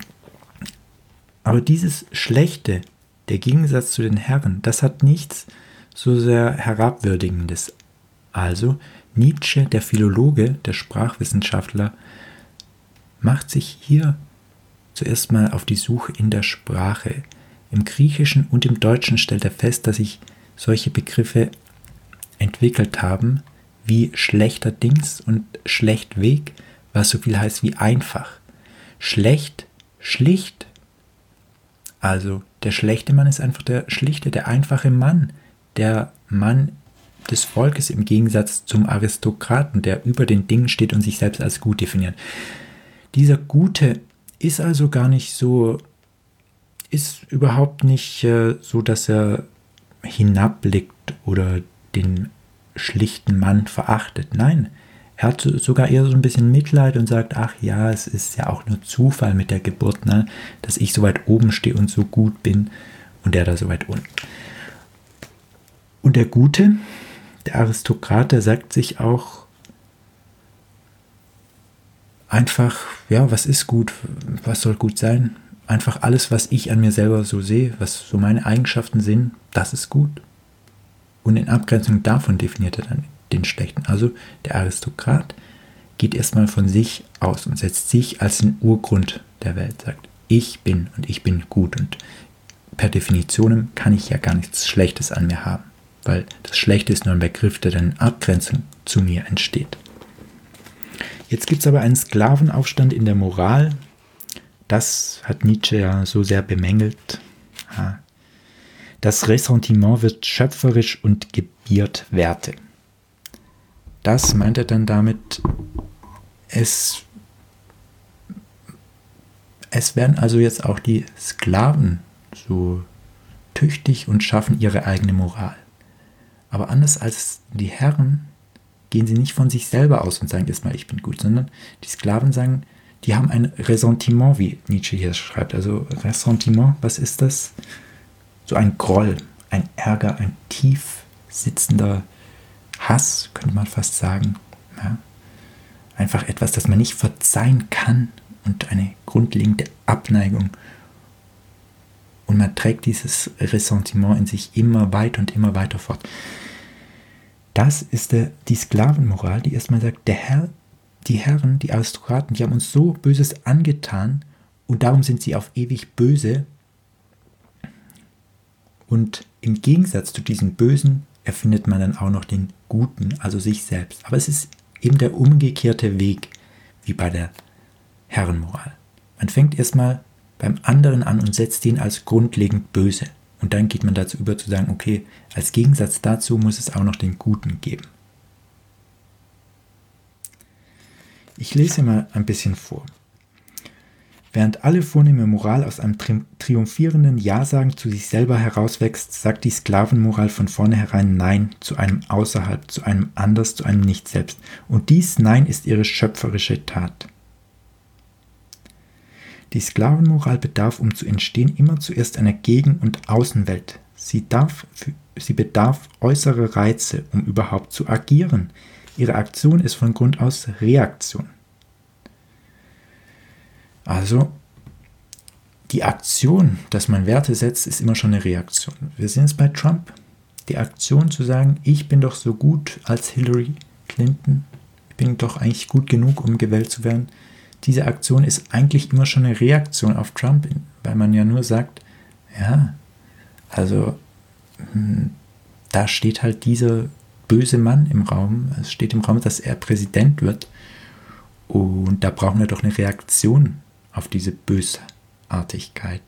Aber dieses Schlechte, der Gegensatz zu den Herren, das hat nichts so sehr Herabwürdigendes. Also Nietzsche, der Philologe, der Sprachwissenschaftler, macht sich hier zuerst mal auf die Suche in der Sprache. Im Griechischen und im Deutschen stellt er fest, dass sich solche Begriffe entwickelt haben, wie schlechterdings und schlechtweg, was so viel heißt wie einfach. Schlecht, schlicht. Also der schlechte Mann ist einfach der schlichte, der einfache Mann, der Mann des Volkes im Gegensatz zum Aristokraten, der über den Dingen steht und sich selbst als gut definiert. Dieser Gute ist also gar nicht so, ist überhaupt nicht äh, so, dass er hinabblickt oder den schlichten Mann verachtet. Nein, er hat sogar eher so ein bisschen Mitleid und sagt, ach ja, es ist ja auch nur Zufall mit der Geburt, ne, dass ich so weit oben stehe und so gut bin und der da so weit unten. Und der Gute, der Aristokrat, der sagt sich auch einfach, ja, was ist gut, was soll gut sein? Einfach alles, was ich an mir selber so sehe, was so meine Eigenschaften sind, das ist gut. Und in Abgrenzung davon definiert er dann den Schlechten. Also der Aristokrat geht erstmal von sich aus und setzt sich als den Urgrund der Welt, sagt, ich bin und ich bin gut und per Definition kann ich ja gar nichts Schlechtes an mir haben, weil das Schlechte ist nur ein Begriff, der dann in Abgrenzung zu mir entsteht. Jetzt gibt es aber einen Sklavenaufstand in der Moral. Das hat Nietzsche ja so sehr bemängelt. Ja. Das Ressentiment wird schöpferisch und gebiert Werte. Das meint er dann damit, es, es werden also jetzt auch die Sklaven so tüchtig und schaffen ihre eigene Moral. Aber anders als die Herren gehen sie nicht von sich selber aus und sagen erstmal, ich bin gut, sondern die Sklaven sagen, die haben ein Ressentiment, wie Nietzsche hier schreibt. Also Ressentiment, was ist das? So ein Groll, ein Ärger, ein tief sitzender Hass, könnte man fast sagen. Ja. Einfach etwas, das man nicht verzeihen kann und eine grundlegende Abneigung. Und man trägt dieses Ressentiment in sich immer weiter und immer weiter fort. Das ist der, die Sklavenmoral, die erstmal sagt, der Herr, die Herren, die Aristokraten, die haben uns so Böses angetan und darum sind sie auf ewig böse. Und im Gegensatz zu diesem Bösen erfindet man dann auch noch den Guten, also sich selbst. Aber es ist eben der umgekehrte Weg, wie bei der Herrenmoral. Man fängt erstmal beim anderen an und setzt ihn als grundlegend böse. Und dann geht man dazu über zu sagen, okay, als Gegensatz dazu muss es auch noch den Guten geben. Ich lese mal ein bisschen vor. Während alle vornehme Moral aus einem tri- triumphierenden Ja-Sagen zu sich selber herauswächst, sagt die Sklavenmoral von vornherein Nein zu einem Außerhalb, zu einem Anders, zu einem Nicht-Selbst. Und dies Nein ist ihre schöpferische Tat. Die Sklavenmoral bedarf, um zu entstehen, immer zuerst einer Gegen- und Außenwelt. Sie, darf, sie bedarf äußerer Reize, um überhaupt zu agieren. Ihre Aktion ist von Grund aus Reaktion. Also, die Aktion, dass man Werte setzt, ist immer schon eine Reaktion. Wir sehen es bei Trump. Die Aktion zu sagen, ich bin doch so gut als Hillary Clinton, ich bin doch eigentlich gut genug, um gewählt zu werden. Diese Aktion ist eigentlich immer schon eine Reaktion auf Trump, weil man ja nur sagt, ja, also da steht halt dieser böse Mann im Raum, es steht im Raum, dass er Präsident wird und da brauchen wir doch eine Reaktion auf diese Bösartigkeit.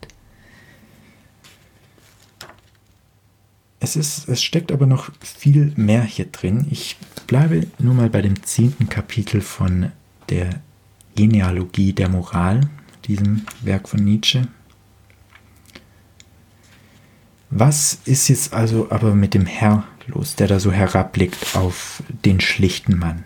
Es ist, es steckt aber noch viel mehr hier drin. Ich bleibe nur mal bei dem zehnten Kapitel von der Genealogie der Moral, diesem Werk von Nietzsche. Was ist jetzt also aber mit dem Herr los, der da so herabblickt auf den schlichten Mann?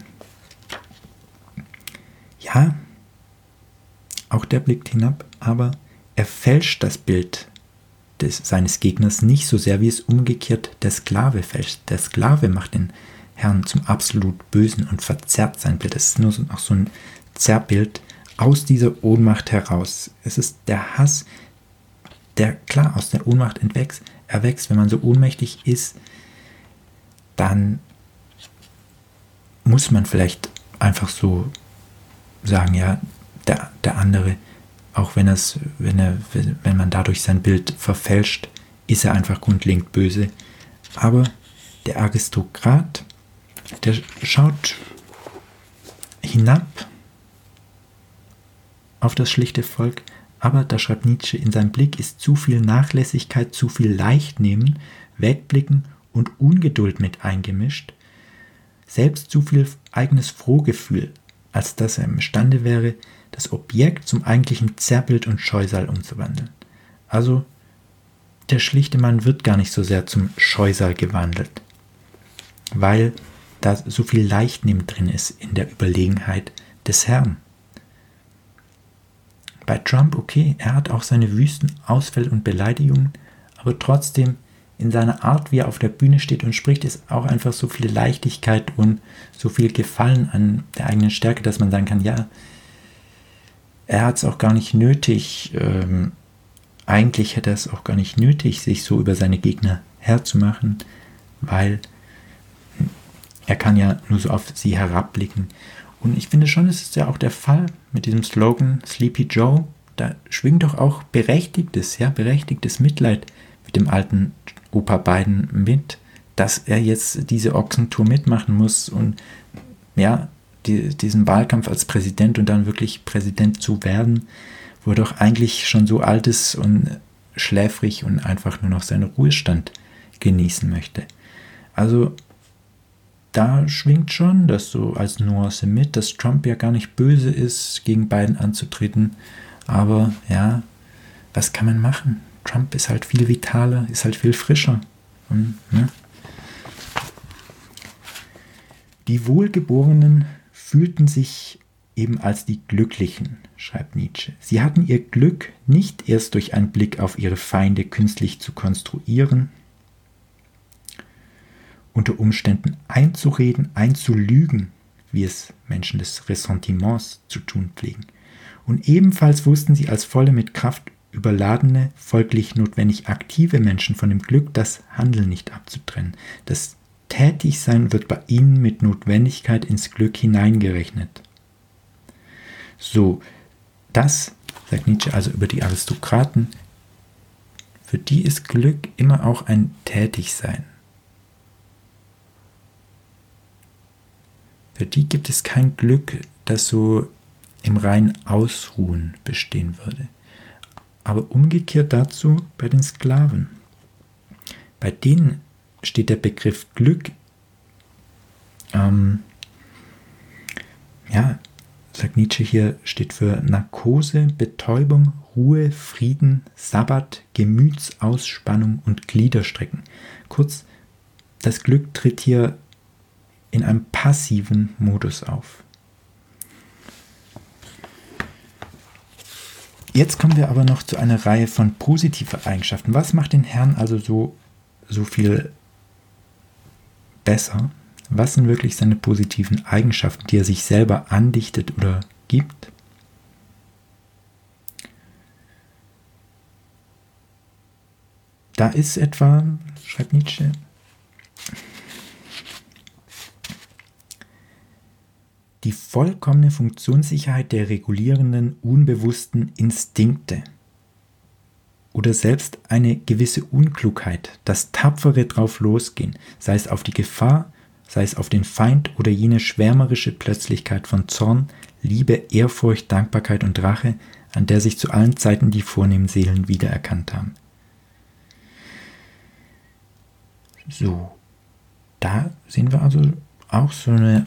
Ja, auch der blickt hinab, aber er fälscht das Bild des, seines Gegners nicht so sehr, wie es umgekehrt der Sklave fälscht. Der Sklave macht den Herrn zum absolut Bösen und verzerrt sein Bild. Das ist nur so, auch so ein Zerrbild aus dieser Ohnmacht heraus. Es ist der Hass, der klar aus der Ohnmacht entwächst, erwächst. Wenn man so ohnmächtig ist, dann muss man vielleicht einfach so sagen, ja, der, der andere, auch wenn, es, wenn, er, wenn man dadurch sein Bild verfälscht, ist er einfach grundlegend böse. Aber der Aristokrat, der schaut hinab auf das schlichte Volk, aber, da schreibt Nietzsche, in seinem Blick ist zu viel Nachlässigkeit, zu viel Leichtnehmen, Wegblicken und Ungeduld mit eingemischt, selbst zu viel eigenes Frohgefühl, als dass er imstande wäre, das Objekt zum eigentlichen Zerrbild und Scheusal umzuwandeln. Also, der schlichte Mann wird gar nicht so sehr zum Scheusal gewandelt, weil da so viel Leichtnehmen drin ist in der Überlegenheit des Herrn. Bei Trump, okay, er hat auch seine wüsten Ausfälle und Beleidigungen, aber trotzdem in seiner Art, wie er auf der Bühne steht und spricht, ist auch einfach so viel Leichtigkeit und so viel Gefallen an der eigenen Stärke, dass man sagen kann, ja, er hat es auch gar nicht nötig, ähm, eigentlich hätte er es auch gar nicht nötig, sich so über seine Gegner herzumachen, weil er kann ja nur so auf sie herabblicken. Und ich finde schon, es ist ja auch der Fall mit diesem Slogan Sleepy Joe, da schwingt doch auch berechtigtes, ja, berechtigtes Mitleid mit dem alten Opa Biden mit, dass er jetzt diese Ochsentour mitmachen muss und ja, die, diesen Wahlkampf als Präsident und dann wirklich Präsident zu werden, wo er doch eigentlich schon so alt ist und schläfrig und einfach nur noch seinen Ruhestand genießen möchte. Also da schwingt schon das so als Nuance mit, dass Trump ja gar nicht böse ist, gegen Biden anzutreten. Aber ja, was kann man machen? Trump ist halt viel vitaler, ist halt viel frischer. Und, ne? Die Wohlgeborenen fühlten sich eben als die Glücklichen, schreibt Nietzsche. Sie hatten ihr Glück nicht erst durch einen Blick auf ihre Feinde künstlich zu konstruieren, unter Umständen einzureden, einzulügen, wie es Menschen des Ressentiments zu tun pflegen. Und ebenfalls wussten sie als volle mit Kraft überladene, folglich notwendig aktive Menschen von dem Glück, das Handeln nicht abzutrennen. Das Tätigsein wird bei ihnen mit Notwendigkeit ins Glück hineingerechnet. So, das, sagt Nietzsche also über die Aristokraten, für die ist Glück immer auch ein Tätigsein. Für die gibt es kein Glück, das so im reinen Ausruhen bestehen würde. Aber umgekehrt dazu bei den Sklaven. Bei denen steht der Begriff Glück ähm, ja, sagt Nietzsche hier, steht für Narkose, Betäubung, Ruhe, Frieden, Sabbat, Gemütsauspannung und Gliederstrecken. Kurz, das Glück tritt hier in einem passiven Modus auf. Jetzt kommen wir aber noch zu einer Reihe von positiven Eigenschaften. Was macht den Herrn also so, so viel besser? Was sind wirklich seine positiven Eigenschaften, die er sich selber andichtet oder gibt? Da ist etwa, schreibt Nietzsche, die vollkommene Funktionssicherheit der regulierenden, unbewussten Instinkte oder selbst eine gewisse Unklugheit, das tapfere drauf losgehen, sei es auf die Gefahr, sei es auf den Feind oder jene schwärmerische Plötzlichkeit von Zorn, Liebe, Ehrfurcht, Dankbarkeit und Rache, an der sich zu allen Zeiten die vornehmen Seelen wiedererkannt haben. So, da sehen wir also auch so eine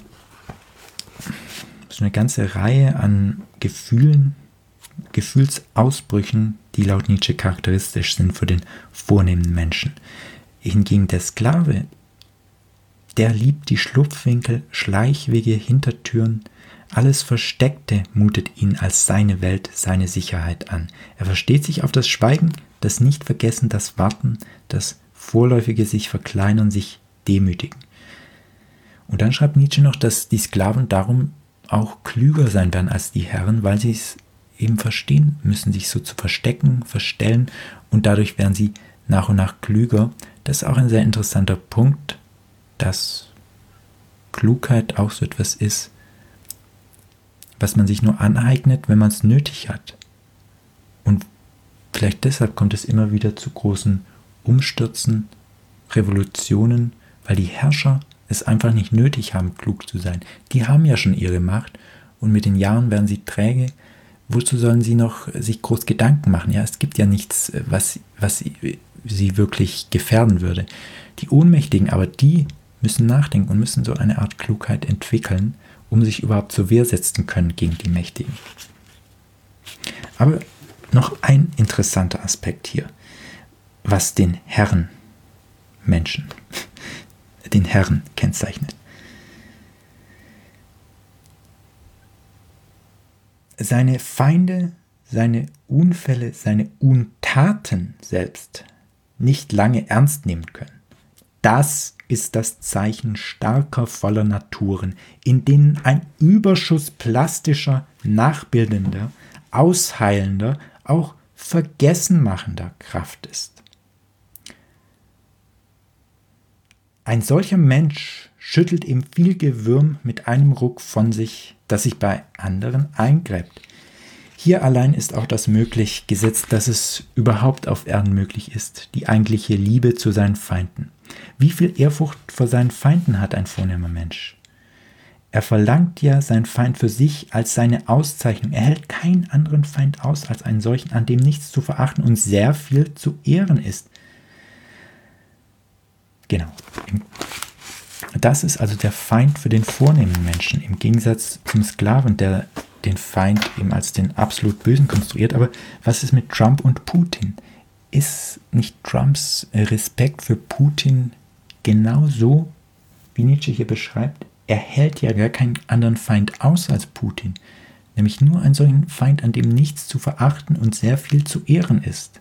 so eine ganze Reihe an Gefühlen, Gefühlsausbrüchen, die laut Nietzsche charakteristisch sind für den vornehmen Menschen. Hingegen der Sklave, der liebt die Schlupfwinkel, Schleichwege, Hintertüren, alles Versteckte mutet ihn als seine Welt, seine Sicherheit an. Er versteht sich auf das Schweigen, das Nichtvergessen, das Warten, das vorläufige sich verkleinern, sich demütigen. Und dann schreibt Nietzsche noch, dass die Sklaven darum auch klüger sein werden als die Herren, weil sie es eben verstehen müssen, sich so zu verstecken, verstellen und dadurch werden sie nach und nach klüger. Das ist auch ein sehr interessanter Punkt, dass Klugheit auch so etwas ist, was man sich nur aneignet, wenn man es nötig hat. Und vielleicht deshalb kommt es immer wieder zu großen Umstürzen, Revolutionen, weil die Herrscher es einfach nicht nötig haben, klug zu sein. Die haben ja schon ihre Macht und mit den Jahren werden sie träge. Wozu sollen sie noch sich groß Gedanken machen? Ja, es gibt ja nichts, was, was sie wirklich gefährden würde. Die Ohnmächtigen aber, die müssen nachdenken und müssen so eine Art Klugheit entwickeln, um sich überhaupt zur Wehr setzen können gegen die Mächtigen. Aber noch ein interessanter Aspekt hier, was den Herren Menschen den Herren kennzeichnet. Seine Feinde, seine Unfälle, seine Untaten selbst nicht lange ernst nehmen können. Das ist das Zeichen starker, voller Naturen, in denen ein Überschuss plastischer, nachbildender, ausheilender, auch vergessenmachender Kraft ist. Ein solcher Mensch schüttelt ihm viel Gewürm mit einem Ruck von sich, das sich bei anderen eingräbt. Hier allein ist auch das möglich gesetzt, dass es überhaupt auf Erden möglich ist, die eigentliche Liebe zu seinen Feinden. Wie viel Ehrfurcht vor seinen Feinden hat ein vornehmer Mensch? Er verlangt ja seinen Feind für sich als seine Auszeichnung. Er hält keinen anderen Feind aus als einen solchen, an dem nichts zu verachten und sehr viel zu ehren ist. Genau. Das ist also der Feind für den vornehmen Menschen, im Gegensatz zum Sklaven, der den Feind eben als den absolut Bösen konstruiert. Aber was ist mit Trump und Putin? Ist nicht Trumps Respekt für Putin genauso, wie Nietzsche hier beschreibt? Er hält ja gar keinen anderen Feind aus als Putin, nämlich nur einen solchen Feind, an dem nichts zu verachten und sehr viel zu ehren ist.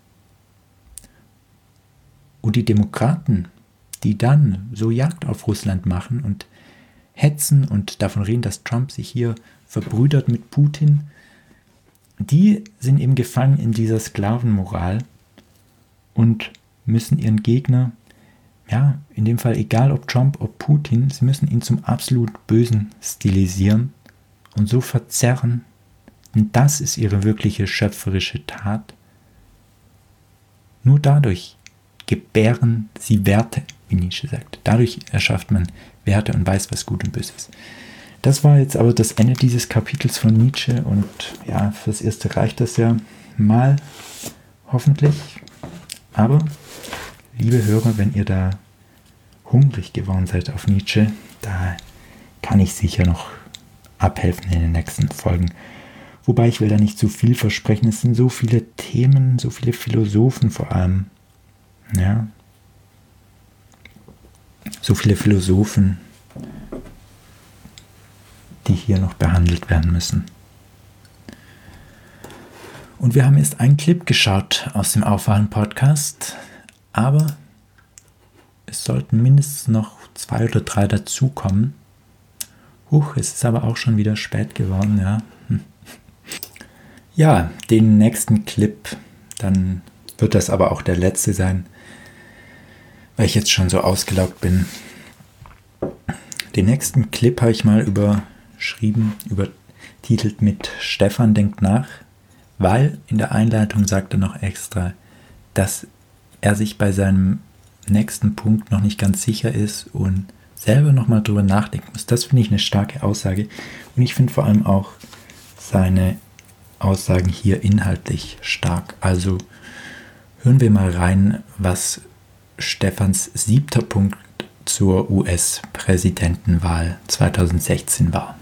Und die Demokraten, die dann so Jagd auf Russland machen und hetzen und davon reden, dass Trump sich hier verbrüdert mit Putin, die sind eben gefangen in dieser Sklavenmoral und müssen ihren Gegner, ja, in dem Fall egal ob Trump, ob Putin, sie müssen ihn zum absolut Bösen stilisieren und so verzerren. Und das ist ihre wirkliche schöpferische Tat. Nur dadurch gebären sie Werte, wie Nietzsche sagt. Dadurch erschafft man Werte und weiß, was gut und böse ist. Das war jetzt aber das Ende dieses Kapitels von Nietzsche und ja, fürs Erste reicht das ja mal, hoffentlich. Aber, liebe Hörer, wenn ihr da hungrig geworden seid auf Nietzsche, da kann ich sicher noch abhelfen in den nächsten Folgen. Wobei ich will da nicht zu viel versprechen. Es sind so viele Themen, so viele Philosophen vor allem. Ja. So viele Philosophen, die hier noch behandelt werden müssen. Und wir haben erst einen Clip geschaut aus dem Aufwachen-Podcast, aber es sollten mindestens noch zwei oder drei dazukommen. Huch, es ist aber auch schon wieder spät geworden, ja. Hm. Ja, den nächsten Clip, dann wird das aber auch der letzte sein, weil ich jetzt schon so ausgelaugt bin. Den nächsten Clip habe ich mal überschrieben, übertitelt mit Stefan denkt nach, weil in der Einleitung sagt er noch extra, dass er sich bei seinem nächsten Punkt noch nicht ganz sicher ist und selber nochmal drüber nachdenken muss. Das finde ich eine starke Aussage. Und ich finde vor allem auch seine Aussagen hier inhaltlich stark. Also hören wir mal rein, was Stefans siebter Punkt zur U S-Präsidentenwahl zweitausendsechzehn war.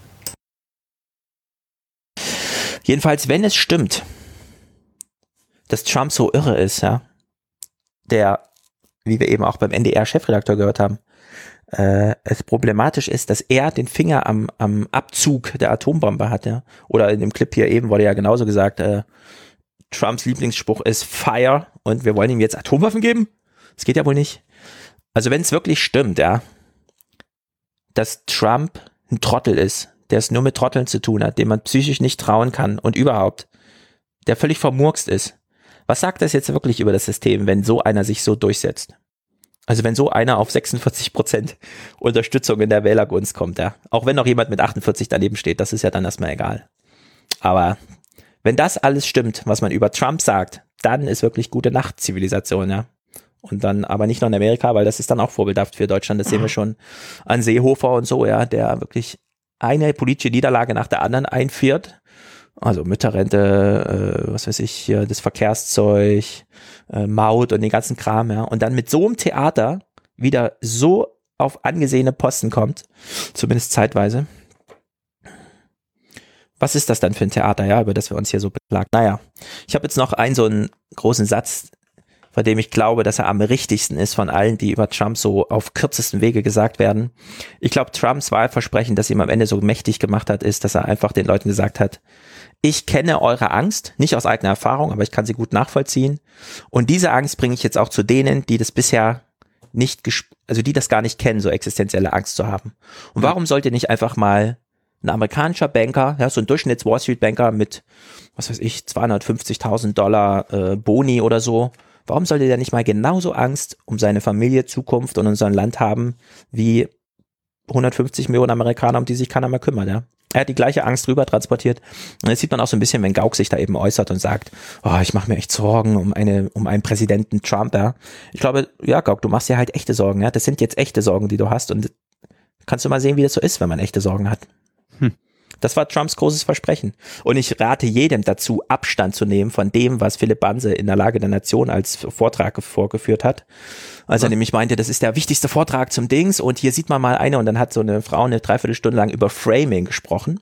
Jedenfalls, wenn es stimmt, dass Trump so irre ist, ja, der, wie wir eben auch beim N D R-Chefredakteur gehört haben, äh, es problematisch ist, dass er den Finger am, am Abzug der Atombombe hat, ja. Oder in dem Clip hier eben wurde ja genauso gesagt, äh, Trumps Lieblingsspruch ist Fire und wir wollen ihm jetzt Atomwaffen geben? Das geht ja wohl nicht. Also wenn es wirklich stimmt, ja, dass Trump ein Trottel ist, der es nur mit Trotteln zu tun hat, dem man psychisch nicht trauen kann und überhaupt, der völlig vermurkst ist. Was sagt das jetzt wirklich über das System, wenn so einer sich so durchsetzt? Also wenn so einer auf sechsundvierzig Prozent Unterstützung in der Wählergunst kommt, ja, auch wenn noch jemand mit achtundvierzig daneben steht, das ist ja dann erstmal egal. Aber wenn das alles stimmt, was man über Trump sagt, dann ist wirklich gute Nacht Zivilisation, ja. Und dann aber nicht nur in Amerika, weil das ist dann auch vorbildhaft für Deutschland, das sehen wir schon an Seehofer und so, ja, der wirklich eine politische Niederlage nach der anderen einführt. Also Mütterrente, äh, was weiß ich, hier, das Verkehrszeug, äh, Maut und den ganzen Kram, ja. Und dann mit so einem Theater wieder so auf angesehene Posten kommt, zumindest zeitweise. Was ist das dann für ein Theater, ja, über das wir uns hier so beklagen? Naja, ich habe jetzt noch einen so einen großen Satz, von dem ich glaube, dass er am richtigsten ist von allen, die über Trump so auf kürzesten Wege gesagt werden. Ich glaube, Trumps Wahlversprechen, das ihm am Ende so mächtig gemacht hat, ist, dass er einfach den Leuten gesagt hat, ich kenne eure Angst, nicht aus eigener Erfahrung, aber ich kann sie gut nachvollziehen. Und diese Angst bringe ich jetzt auch zu denen, die das bisher nicht, gesp- also die das gar nicht kennen, so existenzielle Angst zu haben. Und warum sollt ihr nicht einfach mal ein amerikanischer Banker, ja, so ein Durchschnitts-Wall Street Banker mit, was weiß ich, zweihundertfünfzigtausend Dollar äh, Boni oder so, warum sollte der nicht mal genauso Angst um seine Familie, Zukunft und unser Land haben, wie hundertfünfzig Millionen Amerikaner, um die sich keiner mehr kümmert, ja? Er hat die gleiche Angst rüber transportiert. Und jetzt sieht man auch so ein bisschen, wenn Gauck sich da eben äußert und sagt, oh, ich mache mir echt Sorgen um eine, um einen Präsidenten Trump, ja. Ich glaube, ja, Gauck, du machst dir halt echte Sorgen, ja. Das sind jetzt echte Sorgen, die du hast und kannst du mal sehen, wie das so ist, wenn man echte Sorgen hat. Hm. Das war Trumps großes Versprechen. Und ich rate jedem dazu, Abstand zu nehmen von dem, was Philipp Banse in der Lage der Nation als Vortrag vorgeführt hat. Als er nämlich meinte, das ist der wichtigste Vortrag zum Dings und hier sieht man mal eine und dann hat so eine Frau eine Dreiviertelstunde lang über Framing gesprochen.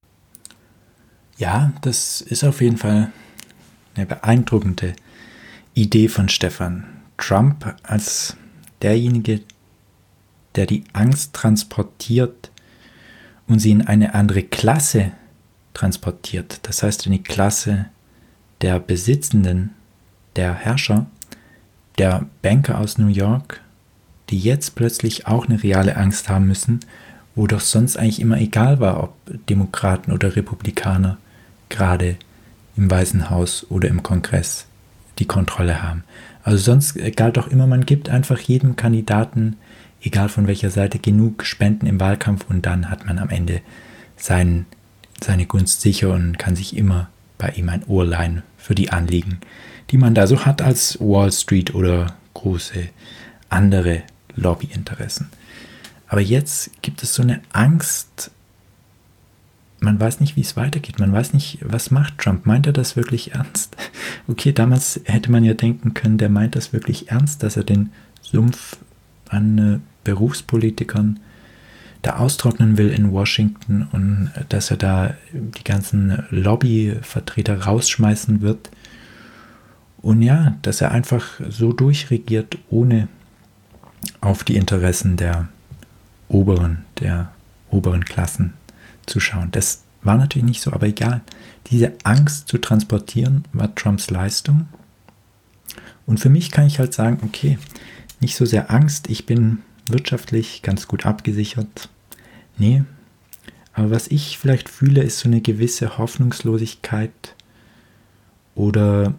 Ja, das ist auf jeden Fall eine beeindruckende Idee von Stefan. Trump als derjenige, der die Angst transportiert und sie in eine andere Klasse transportiert. Das heißt in die Klasse der Besitzenden, der Herrscher, der Banker aus New York, die jetzt plötzlich auch eine reale Angst haben müssen, wo doch sonst eigentlich immer egal war, ob Demokraten oder Republikaner gerade im Weißen Haus oder im Kongress die Kontrolle haben. Also sonst galt doch immer, man gibt einfach jedem Kandidaten, egal von welcher Seite, genug Spenden im Wahlkampf und dann hat man am Ende sein, seine Gunst sicher und kann sich immer bei ihm ein Ohr leihen für die Anliegen, die man da so hat als Wall Street oder große andere Lobbyinteressen. Aber jetzt gibt es so eine Angst, man weiß nicht, wie es weitergeht, man weiß nicht, was macht Trump, meint er das wirklich ernst? Okay, damals hätte man ja denken können, der meint das wirklich ernst, dass er den Sumpf an äh, Berufspolitikern da austrocknen will in Washington und dass er da die ganzen Lobbyvertreter rausschmeißen wird. Und ja, dass er einfach so durchregiert, ohne auf die Interessen der oberen, der oberen Klassen zu schauen. Das war natürlich nicht so, aber egal. Diese Angst zu transportieren war Trumps Leistung. Und für mich kann ich halt sagen, okay, nicht so sehr Angst, ich bin wirtschaftlich ganz gut abgesichert. Nee, aber was ich vielleicht fühle, ist so eine gewisse Hoffnungslosigkeit oder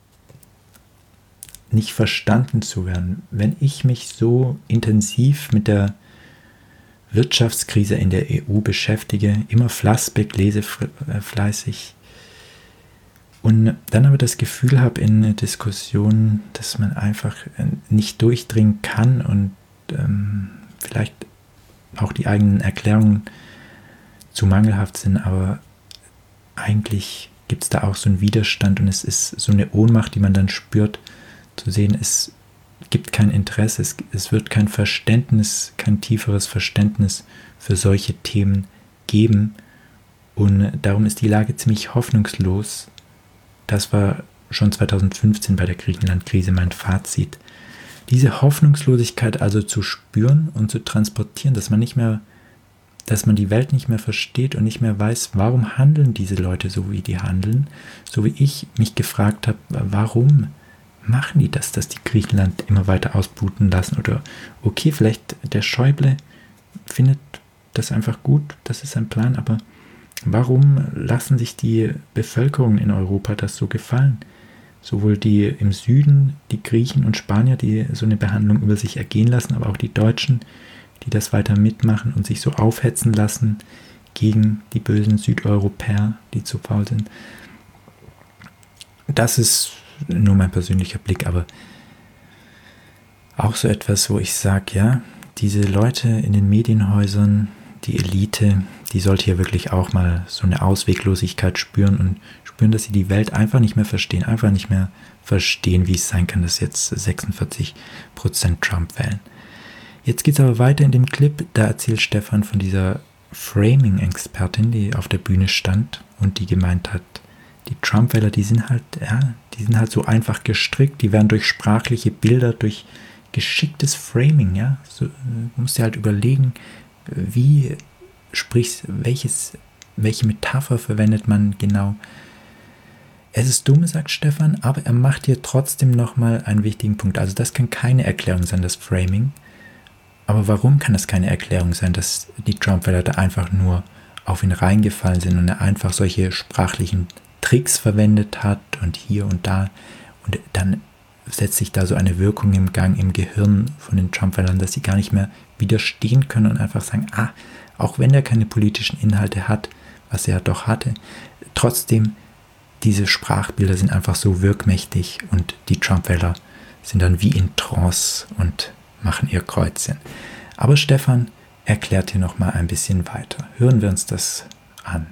nicht verstanden zu werden. Wenn ich mich so intensiv mit der Wirtschaftskrise in der E U beschäftige, immer Flassbeck lese fleißig und dann aber das Gefühl habe in Diskussionen, dass man einfach nicht durchdringen kann und ähm, vielleicht auch die eigenen Erklärungen zu mangelhaft sind, aber eigentlich gibt es da auch so einen Widerstand und es ist so eine Ohnmacht, die man dann spürt, zu sehen, es gibt kein Interesse, es, es wird kein Verständnis, kein tieferes Verständnis für solche Themen geben und darum ist die Lage ziemlich hoffnungslos. Das war schon zweitausendfünfzehn bei der Griechenland-Krise mein Fazit. Diese Hoffnungslosigkeit also zu spüren und zu transportieren, dass man nicht mehr, dass man die Welt nicht mehr versteht und nicht mehr weiß, warum handeln diese Leute so, wie die handeln, so wie ich mich gefragt habe, warum machen die das, dass die Griechenland immer weiter ausbluten lassen oder okay, vielleicht der Schäuble findet das einfach gut, das ist sein Plan, aber warum lassen sich die Bevölkerung in Europa das so gefallen? Sowohl die im Süden, die Griechen und Spanier, die so eine Behandlung über sich ergehen lassen, aber auch die Deutschen, die das weiter mitmachen und sich so aufhetzen lassen gegen die bösen Südeuropäer, die zu faul sind. Das ist nur mein persönlicher Blick, aber auch so etwas, wo ich sage, ja, diese Leute in den Medienhäusern, die Elite, die sollte hier wirklich auch mal so eine Ausweglosigkeit spüren und spüren, dass sie die Welt einfach nicht mehr verstehen, einfach nicht mehr verstehen, wie es sein kann, dass jetzt sechsundvierzig Prozent Trump wählen. Jetzt geht es aber weiter in dem Clip, da erzählt Stefan von dieser Framing-Expertin, die auf der Bühne stand und die gemeint hat, die Trump-Wähler, die sind halt, ja, die sind halt so einfach gestrickt, die werden durch sprachliche Bilder, durch geschicktes Framing, ja, so, du musst dir halt überlegen, wie sprichst, welches, welche Metapher verwendet man genau. Es ist dumm, sagt Stefan, aber er macht hier trotzdem nochmal einen wichtigen Punkt. Also das kann keine Erklärung sein, das Framing. Aber warum kann das keine Erklärung sein, dass die Trump-Wähler da einfach nur auf ihn reingefallen sind und er einfach solche sprachlichen Tricks verwendet hat und hier und da und dann setzt sich da so eine Wirkung im Gang im Gehirn von den Trump-Wählern, dass sie gar nicht mehr widerstehen können und einfach sagen, ah, auch wenn er keine politischen Inhalte hat, was er doch hatte, trotzdem, diese Sprachbilder sind einfach so wirkmächtig und die Trump-Wähler sind dann wie in Trance und machen ihr Kreuzchen. Aber Stefan erklärt hier nochmal ein bisschen weiter. Hören wir uns das an.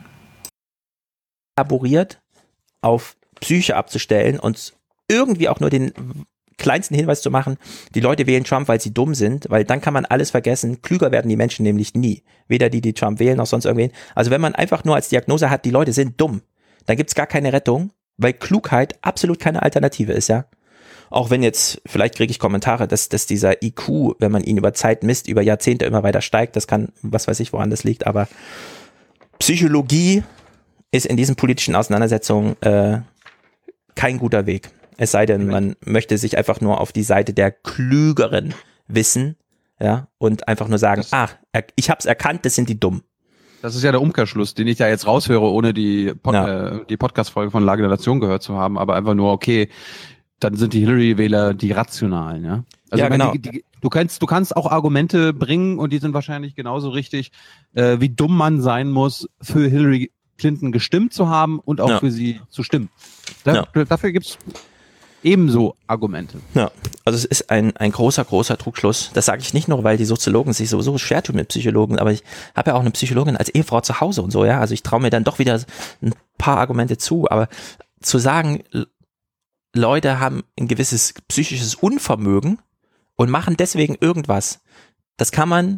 Laboriert auf Psyche abzustellen und irgendwie auch nur den kleinsten Hinweis zu machen, die Leute wählen Trump, weil sie dumm sind, weil dann kann man alles vergessen. Klüger werden die Menschen nämlich nie. Weder die, die Trump wählen, noch sonst irgendwen. Also wenn man einfach nur als Diagnose hat, die Leute sind dumm, dann gibt es gar keine Rettung, weil Klugheit absolut keine Alternative ist, ja. Auch wenn jetzt, vielleicht kriege ich Kommentare, dass, dass dieser I Q, wenn man ihn über Zeit misst, über Jahrzehnte immer weiter steigt, das kann, was weiß ich, woran das liegt, aber Psychologie ist in diesen politischen Auseinandersetzungen äh, kein guter Weg. Es sei denn, man möchte sich einfach nur auf die Seite der Klügeren wissen, ja, und einfach nur sagen, das, ach, ich hab's erkannt, das sind die Dumm. Das ist ja der Umkehrschluss, den ich ja jetzt raushöre, ohne die, Pod- ja. äh, die Podcast-Folge von Lage der Nation gehört zu haben, aber einfach nur, okay, dann sind die Hillary-Wähler die Rationalen, ja. Also ja, ich meine, genau. die, die, du kannst, du kannst auch Argumente bringen und die sind wahrscheinlich genauso richtig, äh, wie dumm man sein muss, für Hillary Clinton gestimmt zu haben und auch ja. für sie zu stimmen. Da, ja. Dafür gibt's ebenso Argumente. Ja, also es ist ein, ein großer, großer Trugschluss. Das sage ich nicht nur, weil die Soziologen sich sowieso schwer tun mit Psychologen, aber ich habe ja auch eine Psychologin als Ehefrau zu Hause und so, ja. Also ich traue mir dann doch wieder ein paar Argumente zu, aber zu sagen, Leute haben ein gewisses psychisches Unvermögen und machen deswegen irgendwas, das kann man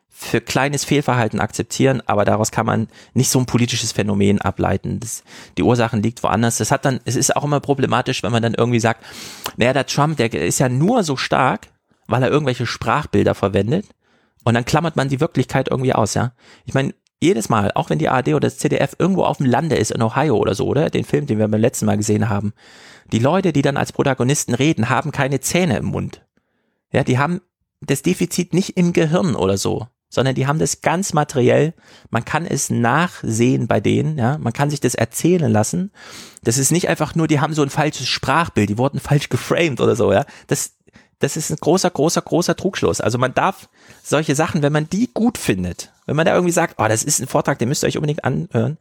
für kleines Fehlverhalten akzeptieren, aber daraus kann man nicht so ein politisches Phänomen ableiten. Das, die Ursachen liegt woanders. Das hat dann, es ist auch immer problematisch, wenn man dann irgendwie sagt, naja, der Trump, der ist ja nur so stark, weil er irgendwelche Sprachbilder verwendet und dann klammert man die Wirklichkeit irgendwie aus, ja. Ich meine, jedes Mal, auch wenn die A R D oder das Z D F irgendwo auf dem Lande ist, in Ohio oder so, oder? Den Film, den wir beim letzten Mal gesehen haben. Die Leute, die dann als Protagonisten reden, haben keine Zähne im Mund. Ja, die haben das Defizit nicht im Gehirn oder so, sondern die haben das ganz materiell. Man kann es nachsehen bei denen, ja. Man kann sich das erzählen lassen. Das ist nicht einfach nur, die haben so ein falsches Sprachbild, die wurden falsch geframed oder so, ja. Das, das ist ein großer, großer, großer Trugschluss. Also man darf solche Sachen, wenn man die gut findet, wenn man da irgendwie sagt, oh, das ist ein Vortrag, den müsst ihr euch unbedingt anhören,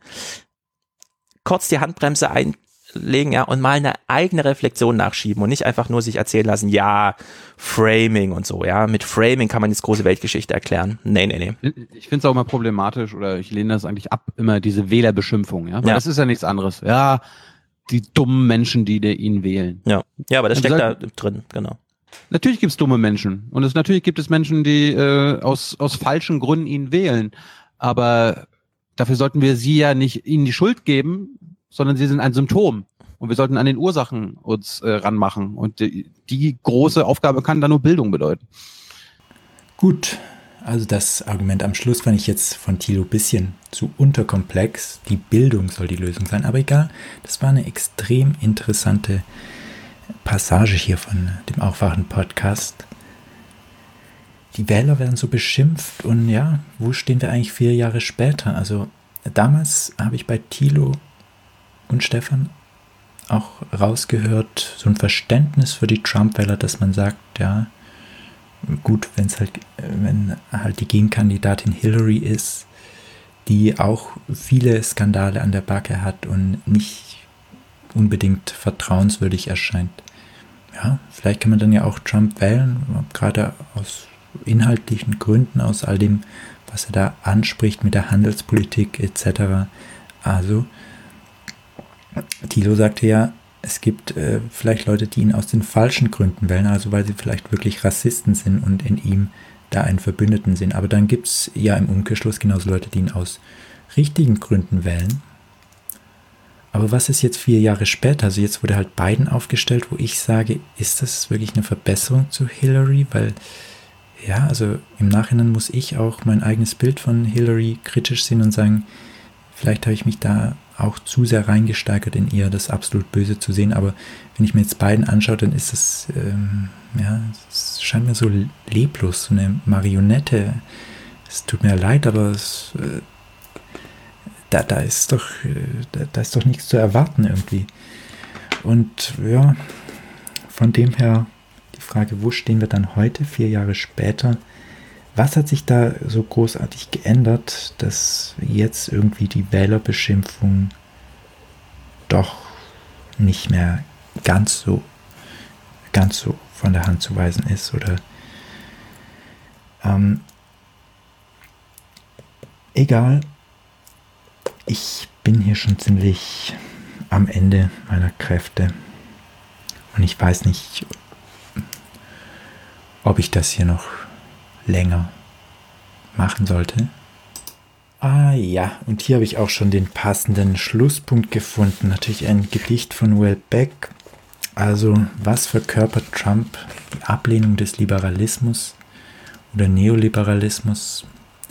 kurz die Handbremse einlegen, ja, und mal eine eigene Reflexion nachschieben und nicht einfach nur sich erzählen lassen, ja, Framing und so, ja, mit Framing kann man jetzt große Weltgeschichte erklären. Nee, nee, nee. Ich finde es auch immer problematisch, oder ich lehne das eigentlich ab, immer diese Wählerbeschimpfung, ja, weil Ja. das ist ja nichts anderes. Ja, die dummen Menschen, die der ihn wählen. Ja, ja, aber das Also steckt sag- da drin, genau. Natürlich gibt es dumme Menschen und es natürlich gibt es Menschen, die äh, aus aus falschen Gründen ihn wählen. Aber dafür sollten wir sie ja nicht ihnen die Schuld geben, sondern sie sind ein Symptom und wir sollten an den Ursachen uns äh, ranmachen. Und die, die große Aufgabe kann da nur Bildung bedeuten. Gut, also das Argument am Schluss fand ich jetzt von Thilo ein bisschen zu unterkomplex. Die Bildung soll die Lösung sein, aber egal, das war eine extrem interessante Passage hier von dem Aufwachen-Podcast. Die Wähler werden so beschimpft und ja, wo stehen wir eigentlich vier Jahre später? Also damals habe ich bei Thilo und Stefan auch rausgehört, so ein Verständnis für die Trump-Wähler, dass man sagt, ja, gut, wenn es halt, wenn halt die Gegenkandidatin Hillary ist, die auch viele Skandale an der Backe hat und nicht unbedingt vertrauenswürdig erscheint. Ja, vielleicht kann man dann ja auch Trump wählen, gerade aus inhaltlichen Gründen, aus all dem, was er da anspricht mit der Handelspolitik et cetera. Also, Thilo sagte ja, es gibt äh, vielleicht Leute, die ihn aus den falschen Gründen wählen, also weil sie vielleicht wirklich Rassisten sind und in ihm da einen Verbündeten sehen. Aber dann gibt es ja im Umkehrschluss genauso Leute, die ihn aus richtigen Gründen wählen. Aber was ist jetzt vier Jahre später? Also jetzt wurde halt Biden aufgestellt, wo ich sage, ist das wirklich eine Verbesserung zu Hillary? Weil, ja, also im Nachhinein muss ich auch mein eigenes Bild von Hillary kritisch sehen und sagen, vielleicht habe ich mich da auch zu sehr reingesteigert in ihr, das absolut Böse zu sehen. Aber wenn ich mir jetzt Biden anschaue, dann ist es, ähm, ja, es scheint mir so leblos, so eine Marionette. Es tut mir leid, aber es... Äh, Da, da ist doch, da, da ist doch nichts zu erwarten irgendwie. Und ja, von dem her die Frage, wo stehen wir dann heute, vier Jahre später? Was hat sich da so großartig geändert, dass jetzt irgendwie die Wählerbeschimpfung doch nicht mehr ganz so, ganz so von der Hand zu weisen ist? Oder ähm, egal. Ich bin hier schon ziemlich am Ende meiner Kräfte und ich weiß nicht, ob ich das hier noch länger machen sollte. Ah ja, und hier habe ich auch schon den passenden Schlusspunkt gefunden. Natürlich ein Gedicht von Will Beck. Also, was verkörpert Trump? Die Ablehnung des Liberalismus oder Neoliberalismus.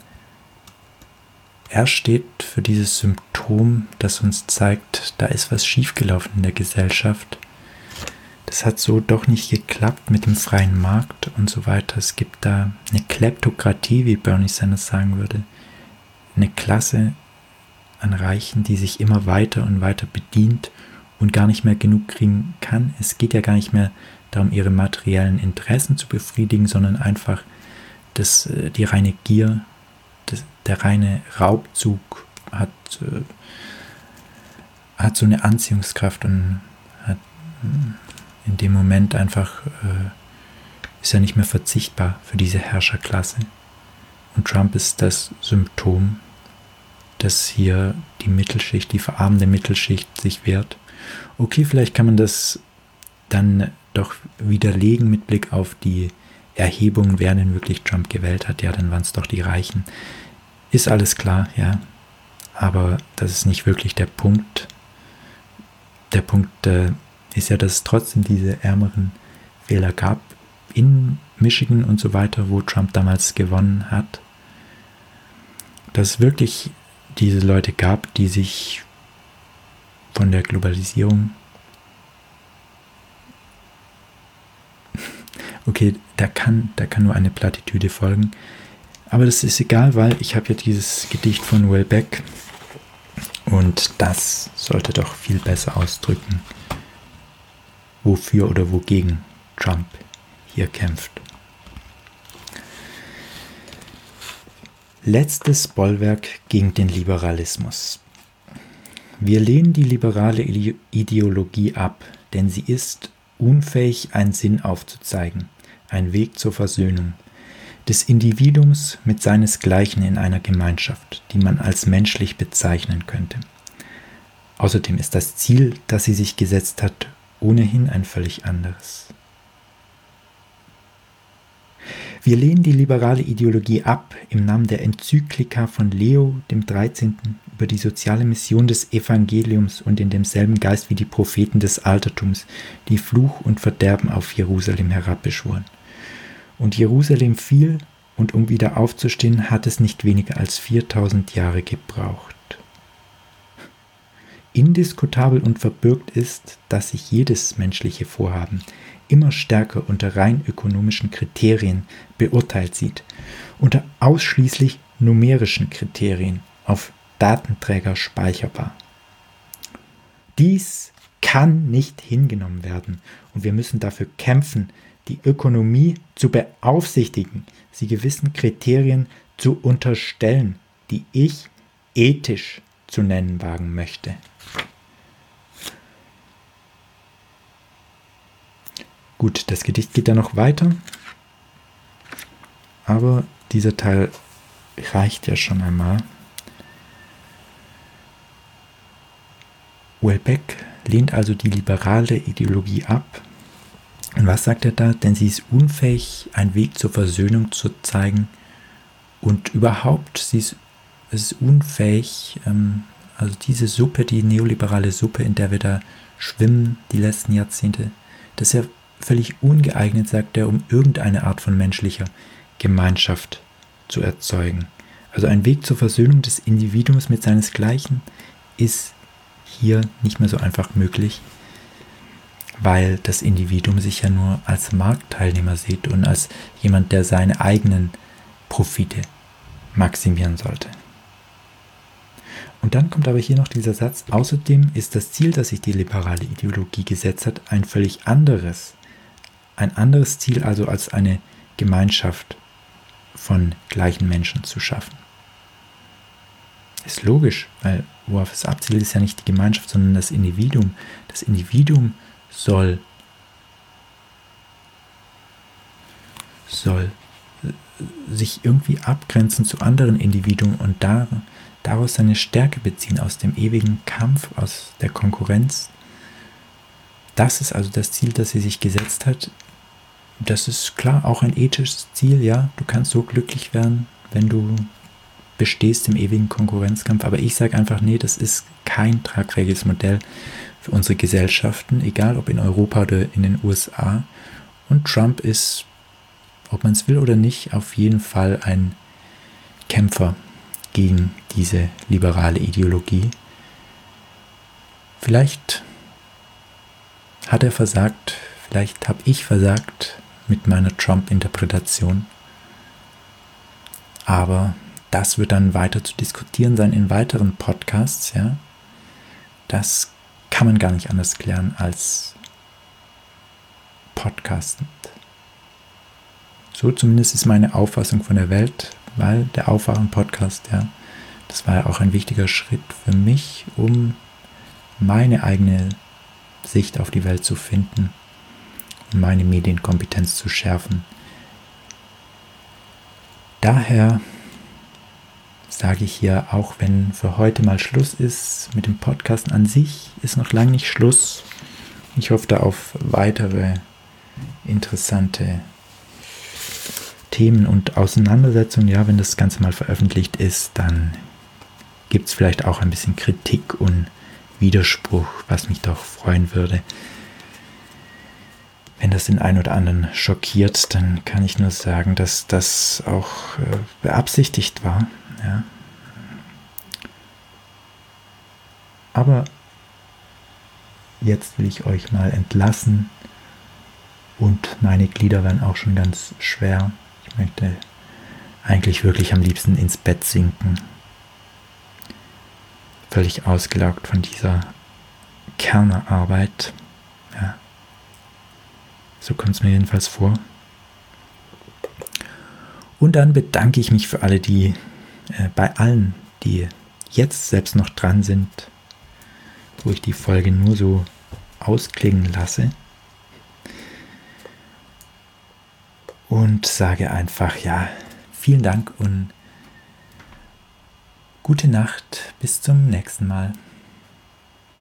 Er steht für dieses Symptom, das uns zeigt, da ist was schiefgelaufen in der Gesellschaft. Das hat so doch nicht geklappt mit dem freien Markt und so weiter. Es gibt da eine Kleptokratie, wie Bernie Sanders sagen würde. Eine Klasse an Reichen, die sich immer weiter und weiter bedient und gar nicht mehr genug kriegen kann. Es geht ja gar nicht mehr darum, ihre materiellen Interessen zu befriedigen, sondern einfach das, die reine Gier, das, der reine Raubzug hat, äh, hat so eine Anziehungskraft und hat in dem Moment einfach, äh, ist ja nicht mehr verzichtbar für diese Herrscherklasse. Und Trump ist das Symptom, dass hier die Mittelschicht, die verarmende Mittelschicht sich wehrt. Okay, vielleicht kann man das dann doch widerlegen mit Blick auf die Erhebungen, wer denn wirklich Trump gewählt hat, ja, dann waren es doch die Reichen. Ist alles klar, ja, aber das ist nicht wirklich der Punkt. Der Punkt äh, ist ja, dass es trotzdem diese ärmeren Wähler gab in Michigan und so weiter, wo Trump damals gewonnen hat. Dass es wirklich diese Leute gab, die sich von der Globalisierung, okay, da kann, da kann nur eine Plattitüde folgen, aber das ist egal, weil ich habe ja dieses Gedicht von Welbeck und das sollte doch viel besser ausdrücken, wofür oder wogegen Trump hier kämpft. Letztes Bollwerk gegen den Liberalismus. Wir lehnen die liberale Ideologie ab, denn sie ist unfähig, einen Sinn aufzuzeigen, ein Weg zur Versöhnung des Individuums mit seinesgleichen in einer Gemeinschaft, die man als menschlich bezeichnen könnte. Außerdem ist das Ziel, das sie sich gesetzt hat, ohnehin ein völlig anderes. Wir lehnen die liberale Ideologie ab im Namen der Enzyklika von Leo dem dreizehnten über die soziale Mission des Evangeliums und in demselben Geist wie die Propheten des Altertums, die Fluch und Verderben auf Jerusalem herabbeschworen. Und Jerusalem fiel, und um wieder aufzustehen, hat es nicht weniger als viertausend Jahre gebraucht. Indiskutabel und verbürgt ist, dass sich jedes menschliche Vorhaben immer stärker unter rein ökonomischen Kriterien beurteilt sieht, unter ausschließlich numerischen Kriterien auf Datenträger speicherbar. Dies kann nicht hingenommen werden und wir müssen dafür kämpfen, die Ökonomie zu beaufsichtigen, sie gewissen Kriterien zu unterstellen, die ich ethisch zu nennen wagen möchte. Gut, das Gedicht geht dann noch weiter, aber dieser Teil reicht ja schon einmal. Welbeck lehnt also die liberale Ideologie ab. Und was sagt er da? Denn sie ist unfähig, einen Weg zur Versöhnung zu zeigen und überhaupt, sie ist, es ist unfähig, ähm, also diese Suppe, die neoliberale Suppe, in der wir da schwimmen die letzten Jahrzehnte, das ist ja völlig ungeeignet, sagt er, um irgendeine Art von menschlicher Gemeinschaft zu erzeugen. Also ein Weg zur Versöhnung des Individuums mit seinesgleichen ist hier nicht mehr so einfach möglich, weil das Individuum sich ja nur als Marktteilnehmer sieht und als jemand, der seine eigenen Profite maximieren sollte. Und dann kommt aber hier noch dieser Satz, außerdem ist das Ziel, das sich die liberale Ideologie gesetzt hat, ein völlig anderes. Ein anderes Ziel also als eine Gemeinschaft von gleichen Menschen zu schaffen. Ist logisch, weil worauf es abzielt, ist ja nicht die Gemeinschaft, sondern das Individuum. Das Individuum soll, soll sich irgendwie abgrenzen zu anderen Individuen und dar, daraus seine Stärke beziehen, aus dem ewigen Kampf, aus der Konkurrenz. Das ist also das Ziel, das sie sich gesetzt hat. Das ist klar auch ein ethisches Ziel, ja. Du kannst so glücklich werden, wenn du bestehst im ewigen Konkurrenzkampf. Aber ich sage einfach, nee, das ist kein tragfähiges Modell für unsere Gesellschaften, egal ob in Europa oder in den U S A. Und Trump ist, ob man es will oder nicht, auf jeden Fall ein Kämpfer gegen diese liberale Ideologie. Vielleicht hat er versagt, vielleicht habe ich versagt mit meiner Trump-Interpretation. Aber das wird dann weiter zu diskutieren sein in weiteren Podcasts. Ja? Das kann man gar nicht anders klären als podcastend. So zumindest ist meine Auffassung von der Welt, weil der Aufwachen-Podcast, ja, das war ja auch ein wichtiger Schritt für mich, um meine eigene Sicht auf die Welt zu finden und meine Medienkompetenz zu schärfen. Daher sage ich hier, auch wenn für heute mal Schluss ist mit dem Podcast an sich, ist noch lange nicht Schluss. Ich hoffe da auf weitere interessante Themen und Auseinandersetzungen. Ja, wenn das Ganze mal veröffentlicht ist, dann gibt es vielleicht auch ein bisschen Kritik und Widerspruch, was mich doch freuen würde. Wenn das den einen oder anderen schockiert, dann kann ich nur sagen, dass das auch äh, beabsichtigt war. Ja. Aber jetzt will ich euch mal entlassen und meine Glieder werden auch schon ganz schwer. Ich möchte eigentlich wirklich am liebsten ins Bett sinken. Völlig ausgelaugt von dieser Kernerarbeit. Ja. So kommt es mir jedenfalls vor. Und dann bedanke ich mich für alle, die, äh, bei allen, die jetzt selbst noch dran sind, wo ich die Folge nur so ausklingen lasse. Und sage einfach, ja, vielen Dank und gute Nacht. Bis zum nächsten Mal.